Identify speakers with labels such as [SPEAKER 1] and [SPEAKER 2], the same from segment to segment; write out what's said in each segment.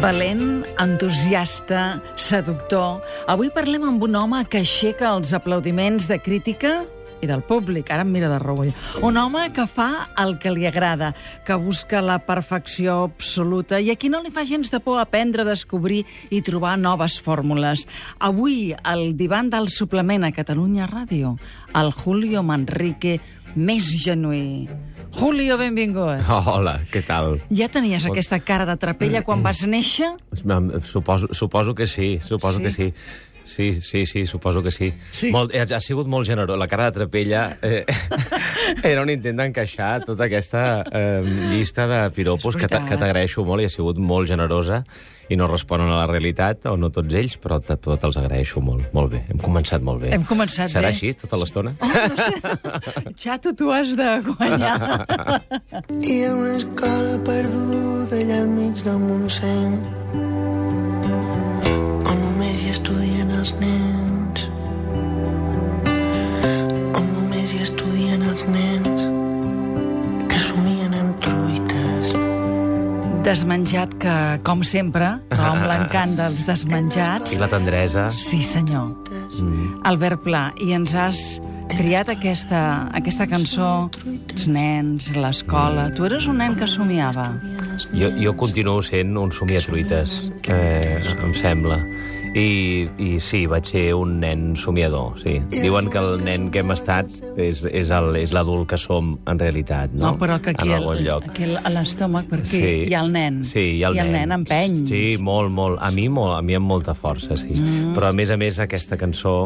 [SPEAKER 1] Valent, entusiasta, seductor. Avui parlem amb un home que aixeca els aplaudiments de crítica i del públic. Ara em mira de reüll. Un home que fa el que li agrada, que busca la perfecció absoluta i a qui no li fa gens de por aprendre, descobrir i trobar noves fórmules. Avui, al divan del suplement a Catalunya Ràdio, el Julio Manrique més genuí. Julio, benvingut.
[SPEAKER 2] Hola, què tal?
[SPEAKER 1] Ja tenies aquesta cara de trapella quan vas néixer?
[SPEAKER 2] Suposo que sí, que sí. Sí, suposo que sí. Ha sigut molt generós. La cara de trapella era un intent d'encaixar tota aquesta llista de piropos que t'agraeixo molt i ha sigut molt generosa i no responen a la realitat, o no tots ells, però te'ls agraeixo molt. Molt bé, hem començat molt bé. Serà així tota l'estona?
[SPEAKER 1] Oh, no sé. Xato, tu has de guanyar.
[SPEAKER 3] Hi ha una escola perduda allà al mig del Montseny on només hi estudien els nens, on només hi estudien els nens que somien amb truites.
[SPEAKER 1] Desmenjat que, com sempre, però amb l'encant dels desmenjats...
[SPEAKER 2] I la tendresa.
[SPEAKER 1] Sí, senyor. Albert Pla, i ens has triat aquesta cançó, els nens, l'escola... Tu eres un nen que somiava.
[SPEAKER 2] Jo continuo sent un somiatruites, em sembla. I sí, vaig ser un nen somiador, sí. Diuen que el nen que hem estat és l'adult que som en realitat, no?
[SPEAKER 1] No, però que aquí a l'estómac, perquè hi ha el nen.
[SPEAKER 2] Sí, hi ha el nen.
[SPEAKER 1] I el nen empeny.
[SPEAKER 2] Sí, molt. A mi amb molta força, sí. Però, a més, aquesta cançó...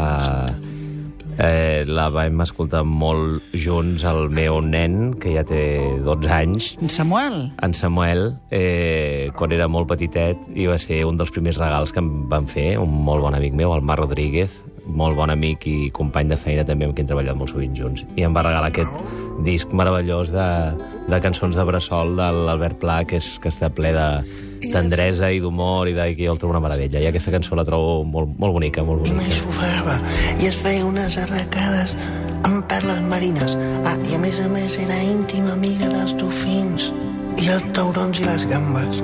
[SPEAKER 2] la vam escoltar molt junts, el meu nen, que ja té 12 anys.
[SPEAKER 1] En Samuel?
[SPEAKER 2] En Samuel, quan era molt petitet, i va ser un dels primers regals que em van fer, un molt bon amic meu, el Marc Rodríguez, molt bon amic i company de feina també, amb qui hem treballat molt sovint junts. I em va regalar aquest disc meravellós de cançons de bressol de l'Albert Pla, que està ple de tendresa i d'humor, i que jo el trobo una meravella. I aquesta cançó la trobo molt bonica, molt bonica.
[SPEAKER 3] I mai s'ofava, i es feia unes arracades amb perles marines. I a més era íntima amiga dels dofins i els taurons i les gambes.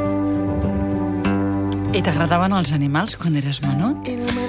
[SPEAKER 1] I t'agradaven els animals quan eres menut?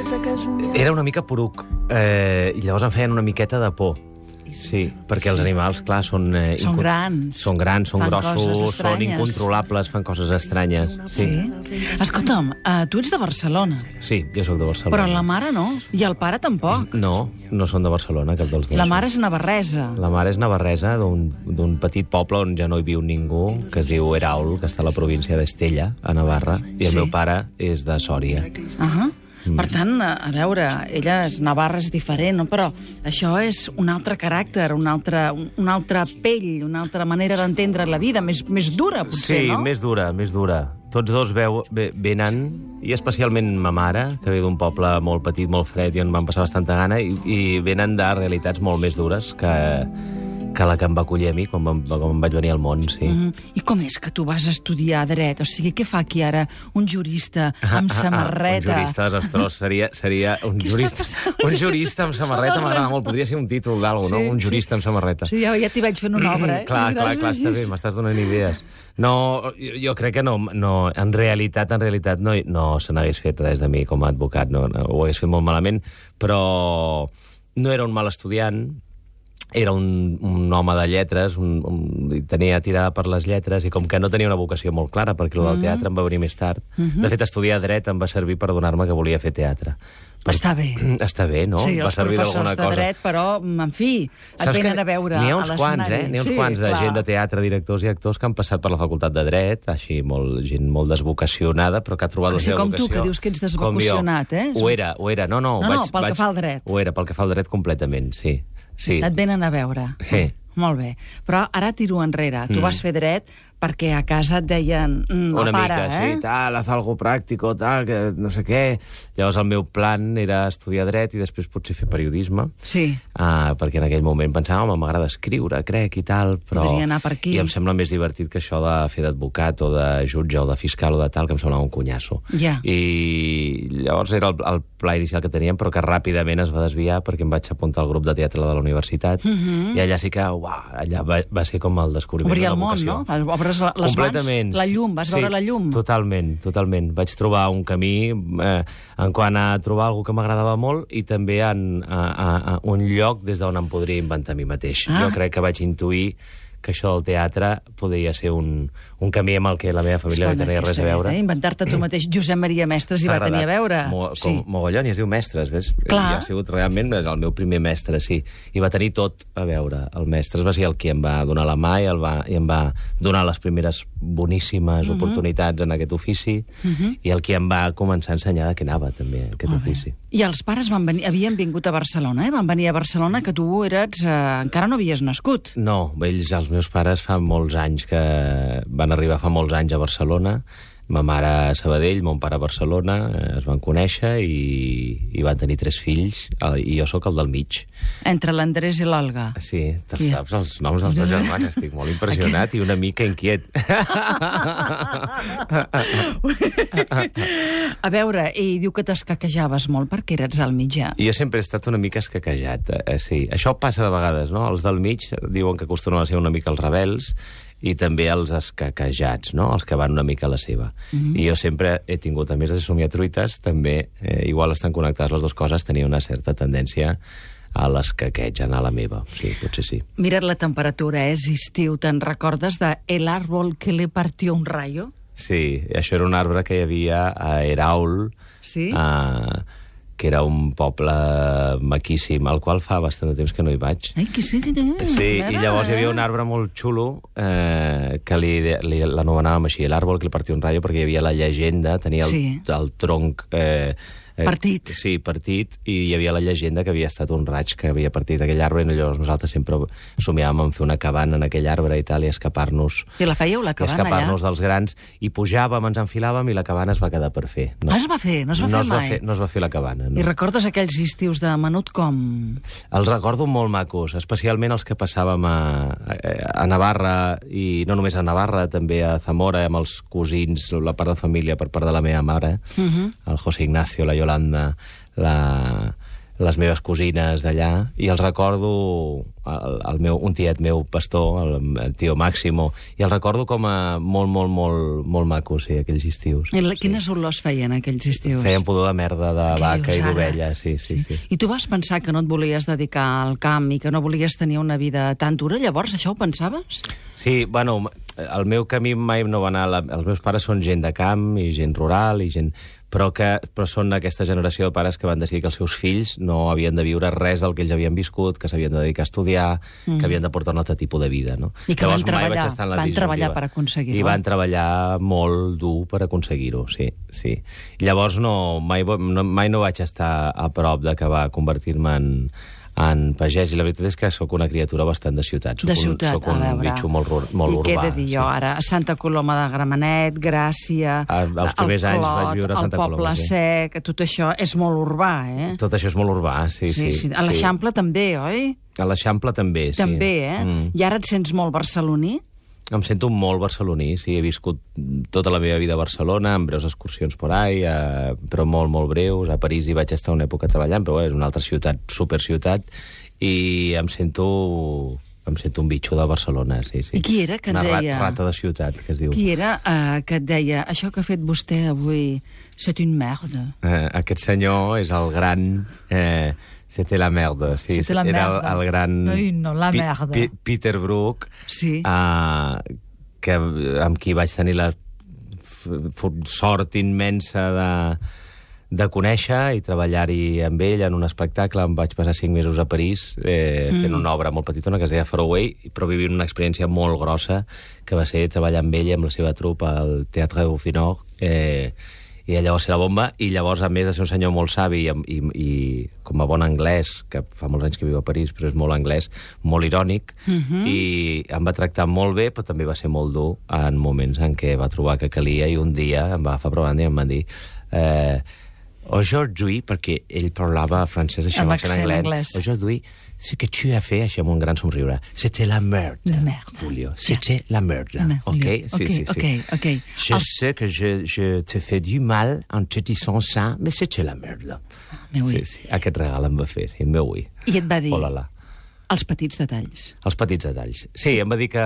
[SPEAKER 2] Era una mica poruc, i llavors em feien una miqueta de por. Sí, perquè els animals, clar, són grans. Són grossos, són incontrolables, fan coses estranyes. Sí.
[SPEAKER 1] Escolta'm, tu ets de Barcelona.
[SPEAKER 2] Sí, jo sóc de Barcelona.
[SPEAKER 1] Però la mare no, i el pare tampoc.
[SPEAKER 2] No són de Barcelona, cap dels dos.
[SPEAKER 1] La mare és navarresa.
[SPEAKER 2] La mare és navarresa, d'un petit poble on ja no hi viu ningú, que es diu Eraul, que està a la província d'Estella, a Navarra, i el meu pare és de Sòria.
[SPEAKER 1] Per tant, a veure, ella és Navarra, és diferent, no? Però això és un altre caràcter, una altra pell, una altra manera d'entendre la vida, més dura, potser, no?
[SPEAKER 2] Sí, més dura. Tots dos venen, i especialment ma mare, que ve d'un poble molt petit, molt fred, i on van passar bastanta gana, i venen de realitats molt més dures que la que em va acollir a mi quan em vaig venir al món, sí.
[SPEAKER 1] I com és que tu vas estudiar dret? O sigui, què fa aquí ara un jurista amb samarreta?
[SPEAKER 2] Un jurista desastrós. Seria un jurista amb samarreta, m'agrada molt. Podria ser un títol d'algú, no? Un jurista amb samarreta.
[SPEAKER 1] Sí, ja t'hi vaig fent una obra,
[SPEAKER 2] Clar, està bé, m'estàs donant idees. No, jo crec que no, en realitat no se n'hagués fet res de mi com a advocat, no, ho hagués fet molt malament, però no era un mal estudiant. Era un home de lletres, tenia tirada per les lletres, i com que no tenia una vocació molt clara, perquè el del teatre em va venir més tard. De fet, estudiar dret em va servir per donar-me que volia fer teatre.
[SPEAKER 1] Està bé.
[SPEAKER 2] Està bé, no?
[SPEAKER 1] Sí, els professors de dret, però, en fi, et venen a veure a l'escenari.
[SPEAKER 2] N'hi ha uns quants de gent de teatre, directors i actors que han passat per la facultat de dret, així, gent molt desvocacionada, però que ha trobat la seva vocació.
[SPEAKER 1] Com tu, que dius que ets desvocacionat, eh?
[SPEAKER 2] Ho era.
[SPEAKER 1] No, pel que fa al dret.
[SPEAKER 2] Ho era, pel que fa al dret completament, sí. Sí.
[SPEAKER 1] Et venen a veure.
[SPEAKER 2] Sí.
[SPEAKER 1] Molt bé. Però ara tiro enrere. Tu vas fer dret perquè a casa et deien
[SPEAKER 2] una
[SPEAKER 1] pare,
[SPEAKER 2] mica, sí, tal, haz algo pràctico, tal, que no sé què. Llavors el meu plan era estudiar dret i després potser fer periodisme.
[SPEAKER 1] Sí.
[SPEAKER 2] Perquè en aquell moment pensava, m'agrada escriure, crec, i tal, però...
[SPEAKER 1] Podria anar per aquí.
[SPEAKER 2] I em sembla més divertit que això de fer d'advocat o de jutge o de fiscal o de tal, que em semblava un cunyasso.
[SPEAKER 1] Ja.
[SPEAKER 2] I llavors era el pla inicial que teníem, però que ràpidament es va desviar perquè em vaig apuntar al grup de teatre de la universitat, i allà sí que, allà va ser com el descobriment de la vocació.
[SPEAKER 1] Obrir el món, no? veure's les
[SPEAKER 2] completament.
[SPEAKER 1] mans, la llum, vas veure la llum.
[SPEAKER 2] Totalment. Vaig trobar un camí en quant a trobar algú que m'agradava molt i també en un lloc des d'on em podria inventar a mi mateix. Jo crec que vaig intuir que això del teatre podria ser un camí amb el que la meva família no tenia res a veure.
[SPEAKER 1] Inventar-te tu mateix. Josep Maria Mestres hi va tenir a veure.
[SPEAKER 2] Mogollon, i es diu Mestres, ves?
[SPEAKER 1] Clar.
[SPEAKER 2] I ha sigut realment el meu primer mestre, sí. I va tenir tot a veure. El Mestres va ser el qui em va donar la mà i em va donar les primeres boníssimes oportunitats en aquest ofici i el qui em va començar a ensenyar de què anava, també, aquest ofici.
[SPEAKER 1] I els pares havien vingut a Barcelona, Van venir a Barcelona, que tu encara no havies nascut.
[SPEAKER 2] No, els meus pares fa molts anys que van arribar fa molts anys a Barcelona. Ma mare a Sabadell, mon pare a Barcelona, es van conèixer i van tenir 3 fills, i jo sóc el del mig.
[SPEAKER 1] Entre l'Andrés i l'Olga.
[SPEAKER 2] Sí, te'ls saps els noms dels meus germans, estic molt impressionat i una mica inquiet.
[SPEAKER 1] A veure, i diu que t'escaquejaves molt perquè eres al mitjà.
[SPEAKER 2] Jo sempre he estat una mica escaquejat, sí. Això passa de vegades, no? Els del mig diuen que acostumen a ser una mica els rebels, i també els escaquejats, no? Els que van una mica a la seva. I jo sempre he tingut, a més de somiar truites, també, igual estan connectades les dues coses, tenia una certa tendència a l'escaqueig, a anar a la meva. Sí, potser sí.
[SPEAKER 1] Mira't la temperatura, és estiu. Te'n recordes de El árbol que le partió un rayo?
[SPEAKER 2] Sí, això era un arbre que hi havia a Eraul,
[SPEAKER 1] sí?
[SPEAKER 2] Que era un poble maquíssim, al qual fa bastant de temps que no hi vaig.
[SPEAKER 1] Ai, que sí,
[SPEAKER 2] sí, i llavors hi havia un arbre molt xulo que l'anomenàvem així, l'àrbol que li partia un rayo, perquè hi havia la llegenda, tenia el tronc...
[SPEAKER 1] partit.
[SPEAKER 2] Sí, partit, i hi havia la llegenda que havia estat un raig que havia partit aquell arbre, i llavors nosaltres sempre somiàvem en fer una cabana en aquell arbre i tal, i escapar-nos...
[SPEAKER 1] I la fèieu, la cabana,
[SPEAKER 2] escapar-nos dels grans, i pujàvem, ens enfilàvem, i la cabana es va quedar per fer.
[SPEAKER 1] No es va fer? No es va fer mai?
[SPEAKER 2] No es va fer la cabana, no.
[SPEAKER 1] I recordes aquells estius de menut com?
[SPEAKER 2] Els recordo molt macos, especialment els que passàvem a Navarra, i no només a Navarra, també a Zamora, amb els cosins, la part de família per part de la meva mare, el José Ignacio, la Yolanda, les meves cosines d'allà, i els recordo un tiet meu, pastor, el tio Máximo, i els recordo com a molt macos, sí, aquells estius.
[SPEAKER 1] I quines olors feien aquells estius?
[SPEAKER 2] Feien pudor de merda de vaca i d'ovella, sí.
[SPEAKER 1] I tu vas pensar que no et volies dedicar al camp i que no volies tenir una vida tan dura? Llavors, això ho pensaves?
[SPEAKER 2] Sí, bueno, el meu camí mai no va anar... Els meus pares són gent de camp i gent rural i gent... Però són aquesta generació de pares que van decidir que els seus fills no havien de viure res del que ells havien viscut, que s'havien de dedicar a estudiar, que havien de portar un altre tipus de vida, no?
[SPEAKER 1] I que van treballar per aconseguir-ho.
[SPEAKER 2] I van treballar molt dur per aconseguir-ho, sí. Llavors mai no vaig estar a prop d'acabar convertir-me en pagès, i la veritat és que sóc una criatura bastant de ciutat. Sóc un bitxo molt urbà.
[SPEAKER 1] I què he de dir jo ara? Santa Coloma de Gramenet, Gràcia,
[SPEAKER 2] els primers anys vaig viure a Santa Coloma.
[SPEAKER 1] El Poble Sec, tot això és molt urbà,
[SPEAKER 2] Tot això és molt urbà, sí.
[SPEAKER 1] A l'Eixample també, oi?
[SPEAKER 2] A l'Eixample també, sí.
[SPEAKER 1] També, I ara et sents molt barceloní?
[SPEAKER 2] Em sento molt barceloní, sí. He viscut tota la meva vida a Barcelona, amb breus excursions por ahí, però molt breus. A París hi vaig estar una època treballant, però és una altra ciutat, superciutat, i em sento un bitxo de Barcelona, sí.
[SPEAKER 1] I qui era que et deia...
[SPEAKER 2] Una rata de ciutat, que es diu.
[SPEAKER 1] Qui era que et deia, això que ha fet vostè avui, c'est une merde?
[SPEAKER 2] Aquest senyor és el gran... C'était la merde, sí.
[SPEAKER 1] C'était la merde.
[SPEAKER 2] Era el gran...
[SPEAKER 1] No, la merda.
[SPEAKER 2] Peter Brook,
[SPEAKER 1] sí.
[SPEAKER 2] Amb qui vaig tenir la sort immensa de conèixer i treballar-hi amb ell en un espectacle. Em vaig passar 5 mesos a París fent una obra molt petitona que es deia Faraway, però vivint una experiència molt grossa que va ser treballar amb ell i amb la seva trupa al Teatre du Nord, i allò va ser la bomba. I llavors, a més de ser un senyor molt savi i com a bon anglès, que fa molts anys que viu a París, però és molt anglès, molt irònic, i em va tractar molt bé, però també va ser molt dur en moments en què va trobar que calia, i un dia em va agafar per banda i em va dir... Aujourd'hui, perquè ell parlava francès així amb accent anglès. Aujourd'hui, ce que tu as fait, així amb un gran somriure, c'était la merde, Julio. C'était la merde, ok? Sí. Je sais que je te fais du mal en te disant ça, mais c'était la merde. Sí, aquest regal em va fer, sí, meu ui.
[SPEAKER 1] I et va dir... Els petits detalls.
[SPEAKER 2] Els petits detalls. Sí, em va dir que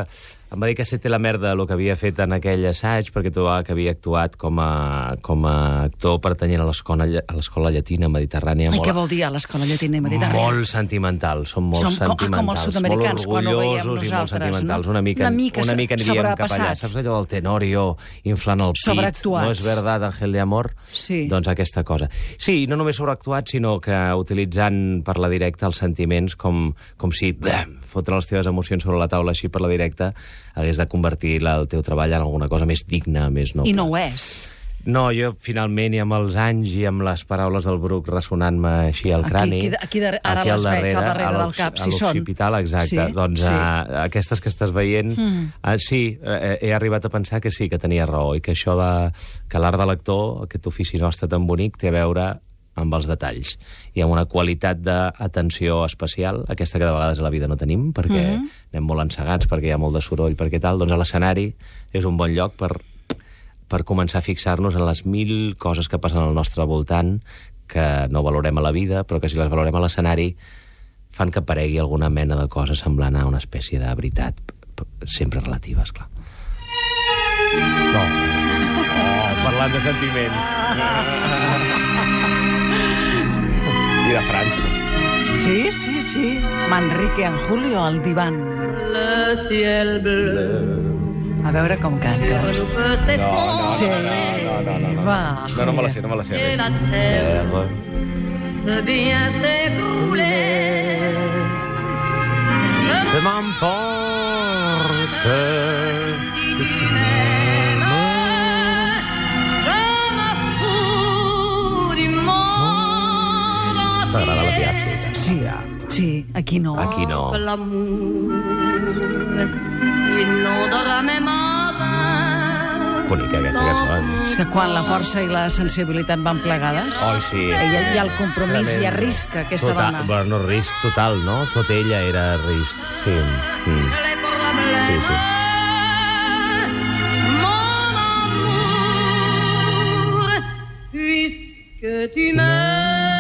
[SPEAKER 2] em va dir que té la merda el que havia fet en aquell assaig, perquè trobava que havia actuat com a actor pertanyent a l'escola llatina mediterrània.
[SPEAKER 1] I què vol dir a l'escola llatina mediterrània?
[SPEAKER 2] Molt sentimental, som molt sentimentals.
[SPEAKER 1] Com els sud-americans, quan ho veiem nosaltres.
[SPEAKER 2] I molt sentimentals, una mica aniríem cap allà. Saps allò del Tenorio inflant el pit?
[SPEAKER 1] Sobreactuats.
[SPEAKER 2] No és verdad, Ángel de Amor?
[SPEAKER 1] Sí.
[SPEAKER 2] Doncs aquesta cosa. Sí, no només sobreactuats, sinó que utilitzant per la directa els sentiments com si fotre les teves emocions sobre la taula així per la directa hagués de convertir el teu treball en alguna cosa més digna, més noble.
[SPEAKER 1] I no ho és.
[SPEAKER 2] No, jo finalment, i amb els anys i amb les paraules del Bruc ressonant-me així al crani...
[SPEAKER 1] Aquí ara les veig, al darrere del cap, si són.
[SPEAKER 2] A l'occipital, exacte.
[SPEAKER 1] Sí,
[SPEAKER 2] doncs aquestes que estàs veient... Sí, he arribat a pensar que sí, que tenia raó, i que això que l'art de l'actor, aquest ofici nostre tan bonic, té a veure amb els detalls i amb una qualitat d'atenció especial, aquesta que de vegades a la vida no tenim, perquè anem molt encegats, perquè hi ha molt de soroll, perquè tal, doncs a l'escenari és un bon lloc per començar a fixar-nos en les 1000 coses que passen al nostre voltant, que no valorem a la vida, però que si les valorem a l'escenari fan que aparegui alguna mena de cosa semblant a una espècie de veritat, sempre relativa, esclar. No. Oh, parlant de sentiments. I de França.
[SPEAKER 1] Sí. Manrique en Julio al divan.
[SPEAKER 4] Le ciel bleu.
[SPEAKER 1] A veure com cantes.
[SPEAKER 2] No.
[SPEAKER 1] Sí. Va,
[SPEAKER 2] No me la sé,
[SPEAKER 4] Et la terre peut bien s'écrouler.
[SPEAKER 2] Que m'emporte
[SPEAKER 4] Si tu m'aimes, je me fous du monde.
[SPEAKER 2] T'agrada la Piaf,
[SPEAKER 1] Sí, aquí no.
[SPEAKER 2] Aquí no.
[SPEAKER 4] L'amour inondera mes matins.
[SPEAKER 2] Bonica, aquesta cançó.
[SPEAKER 1] És que quan la força i la sensibilitat van plegades,
[SPEAKER 2] Sí.
[SPEAKER 1] ella hi ha el compromís i arrisca aquesta dona.
[SPEAKER 2] Bueno, no risc total, no? Tot ella era risc. Sí. Sí.
[SPEAKER 4] Mon amour, puisque tu m'aimes.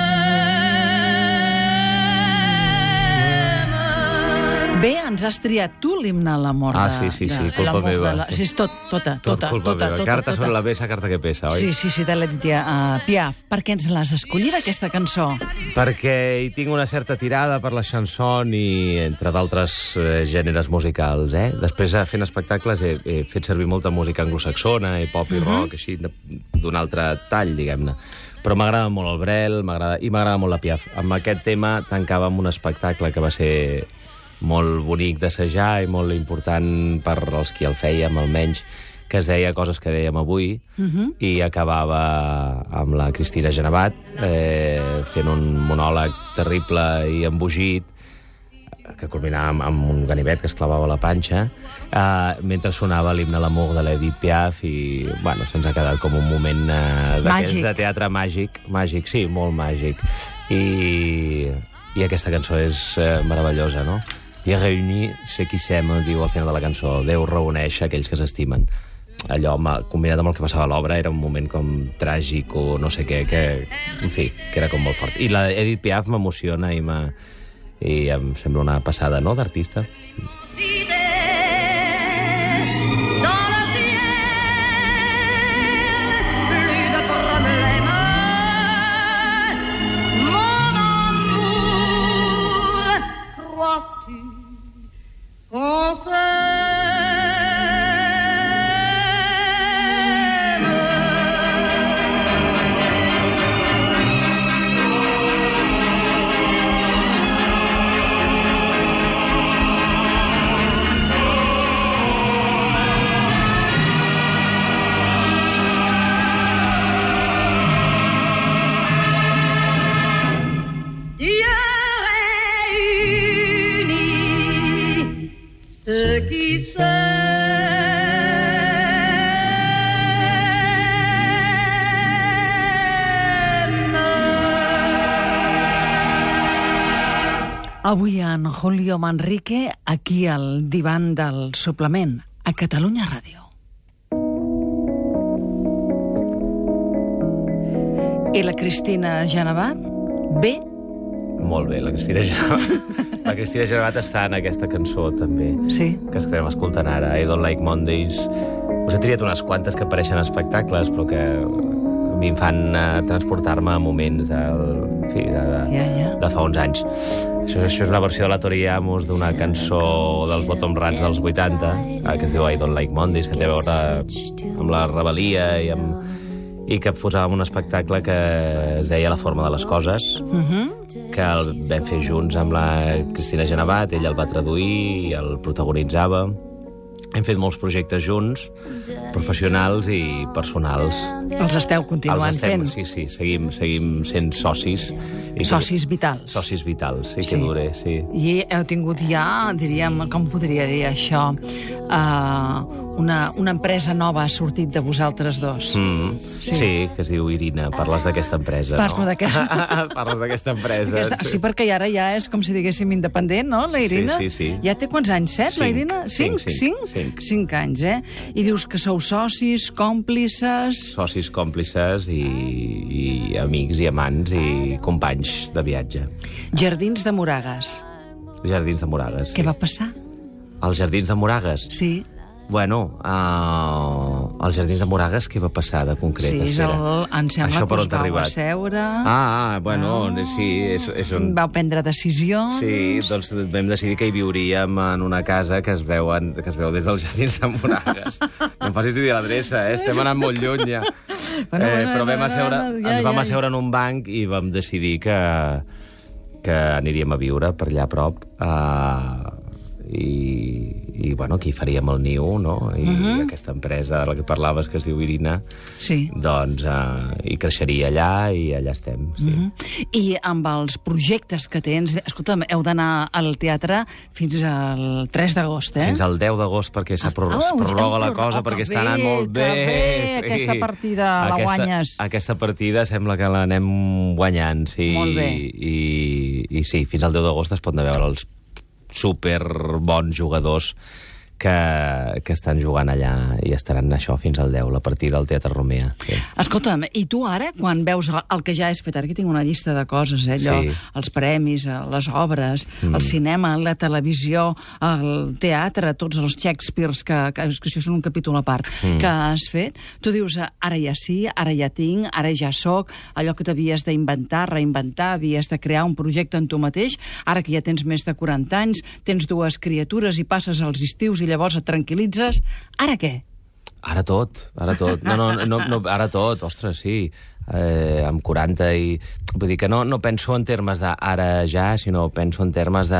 [SPEAKER 1] Bé, ens has triat tu l'himne a la mort
[SPEAKER 2] Sí, culpa meva.
[SPEAKER 1] Sí, és tota.
[SPEAKER 2] Culpa meva. Carta sobre la peça, carta que pesa, oi?
[SPEAKER 1] Sí, de l'Edith Piaf. Per què ens l'has escollida, aquesta cançó?
[SPEAKER 2] Perquè hi tinc una certa tirada per la chanson i entre d'altres gèneres musicals, Després, fent espectacles, he fet servir molta música anglosaxona, i pop i rock, així, d'un altre tall, diguem-ne. Però m'agrada molt el Brel, m'agrada molt la Piaf. Amb aquest tema tancàvem un espectacle que va ser molt bonic d'assajar i molt important per als qui el fèiem, almenys, que es deia Coses que dèiem avui, i acabava amb la Cristina Genevat fent un monòleg terrible i embogit, que culminava amb un ganivet que es clavava a la panxa, mentre sonava l'himne a l'amor de l'Edith Piaf, i bueno, se'ns ha quedat com un moment d'aquells de teatre màgic, sí, molt màgic. I aquesta cançó és meravellosa, no? Dieu réunit ceux qui s'aiment, diu al final de la cançó. Déu reuneix aquells que s'estimen. Allò, combinat amb el que passava a l'obra, era un moment com tràgic o no sé què, que, en fi, que era com molt fort. I la Edith Piaf m'emociona i em sembla una passada, no?, d'artista.
[SPEAKER 4] Ceux qui
[SPEAKER 1] Avui en Julio Manrique, aquí al divan del suplement, a Catalunya Ràdio. I la Cristina Genevat, bé,
[SPEAKER 2] Molt bé, la Cristina Gervat està en aquesta cançó, també,
[SPEAKER 1] Sí.
[SPEAKER 2] que estem escoltant ara, I Don't Like Mondays. Us he triat unes quantes que apareixen a espectacles, però que a mi em fan transportar-me a moments de fa uns anys. Això és una versió de la Tori Amos d'una cançó dels Bottom Rats dels 80, que es diu I Don't Like Mondays, que té a veure amb la rebel·lia i que posàvem un espectacle que es deia La forma de les coses, que el vam fer junts amb la Cristina Genevat, ella el va traduir i el protagonitzava. Hem fet molts projectes junts, professionals i personals.
[SPEAKER 1] Els esteu continuant fent.
[SPEAKER 2] Sí, seguim sent socis.
[SPEAKER 1] Socis vitals.
[SPEAKER 2] Socis vitals, sí, que dure, sí.
[SPEAKER 1] I heu tingut ja, diríem, com podria dir això, una empresa nova ha sortit de vosaltres dos.
[SPEAKER 2] Sí, que es diu Irina. Parles d'aquesta empresa,
[SPEAKER 1] Parlo
[SPEAKER 2] no?
[SPEAKER 1] d'aquesta.
[SPEAKER 2] Parles d'aquesta empresa.
[SPEAKER 1] Sí, perquè ara ja és com si diguéssim independent, no, la Irina?
[SPEAKER 2] Sí.
[SPEAKER 1] Ja té quants anys? 7, la Irina? 5 anys, I dius que sou socis, còmplices...
[SPEAKER 2] Socis, còmplices i amics i amants i companys de viatge.
[SPEAKER 1] Jardins de Moragas.
[SPEAKER 2] Jardins de Moragas,
[SPEAKER 1] Què va passar?
[SPEAKER 2] Els Jardins de Moragas?
[SPEAKER 1] Sí.
[SPEAKER 2] Bueno, als Jardins de Moragas què va passar de concret?
[SPEAKER 1] Sí,
[SPEAKER 2] Espera.
[SPEAKER 1] em sembla
[SPEAKER 2] Això
[SPEAKER 1] que
[SPEAKER 2] per
[SPEAKER 1] us
[SPEAKER 2] on t'ha
[SPEAKER 1] vau
[SPEAKER 2] arribat?
[SPEAKER 1] asseure...
[SPEAKER 2] Sí, és un...
[SPEAKER 1] Vau prendre decisions...
[SPEAKER 2] Sí, doncs vam decidir que hi viuríem en una casa que es veu des dels Jardins de Moragas. No em facis dir l'adreça, estem anant molt lluny ja. Però ens vam asseure en un banc i vam decidir que aniríem a viure per allà a prop i bueno, aquí faríem el niu, no? I aquesta empresa de la que parlaves, que es diu Irina, doncs hi creixeria allà i allà estem, sí.
[SPEAKER 1] I amb els projectes que tens... Escolta'm, heu d'anar al teatre fins al 3 d'agost,
[SPEAKER 2] Fins al 10 d'agost, perquè es prorroga la cosa, perquè està anant molt bé.
[SPEAKER 1] Sí. Aquesta partida la guanyes.
[SPEAKER 2] Aquesta partida sembla que l'anem guanyant, sí.
[SPEAKER 1] Molt bé.
[SPEAKER 2] I sí, fins al 10 d'agost es poden veure els superbons jugadors que estan jugant allà i estaran això fins al 10, la partida al Teatre Romea. Sí.
[SPEAKER 1] Escolta'm, i tu ara, quan veus el que ja has fet, aquí tinc una llista de coses, allò, els premis, les obres, el cinema, la televisió, el teatre, tots els Shakespeares, que això és un capítol a part, que has fet, tu dius, ara ja sí, ara ja tinc, ara ja soc, allò que t'havies d'inventar, reinventar, havies de crear un projecte en tu mateix, ara que ja tens més de 40 anys, tens 2 criatures i passes els estius i llavors et tranquil·litzes. Ara què?
[SPEAKER 2] Ara tot. No, ara tot, ostres, sí. Amb 40 i... Vull dir que no penso en termes d'ara ja, sinó penso en termes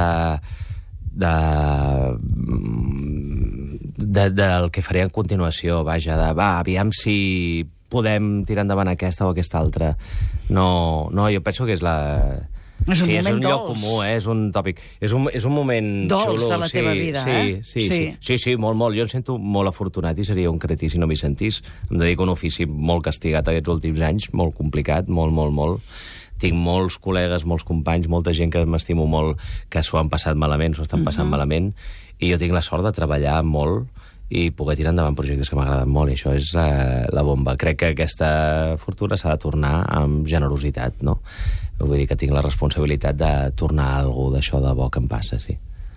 [SPEAKER 2] del que faré a continuació, vaja, aviam si podem tirar endavant aquesta o aquesta altra. No, jo penso que és la...
[SPEAKER 1] És un moment
[SPEAKER 2] és un lloc
[SPEAKER 1] dolç.
[SPEAKER 2] comú, és un tòpic. És un moment
[SPEAKER 1] dolç
[SPEAKER 2] xulo.
[SPEAKER 1] De la teva vida,
[SPEAKER 2] Sí, molt. Jo em sento molt afortunat i seria un cretí si no m'hi sentís. Em dedico a un ofici molt castigat aquests últims anys, molt complicat, molt. Tinc molts col·legues, molts companys, molta gent que m'estimo molt, que s'ho han passat malament, s'ho estan passant malament, i jo tinc la sort de treballar molt i poder tirar endavant projectes que m'agraden molt, i això és la bomba. Crec que aquesta fortuna s'ha de tornar amb generositat, no? Vull dir que tinc la responsabilitat de tornar a algú d'això de bo que em passa, sí.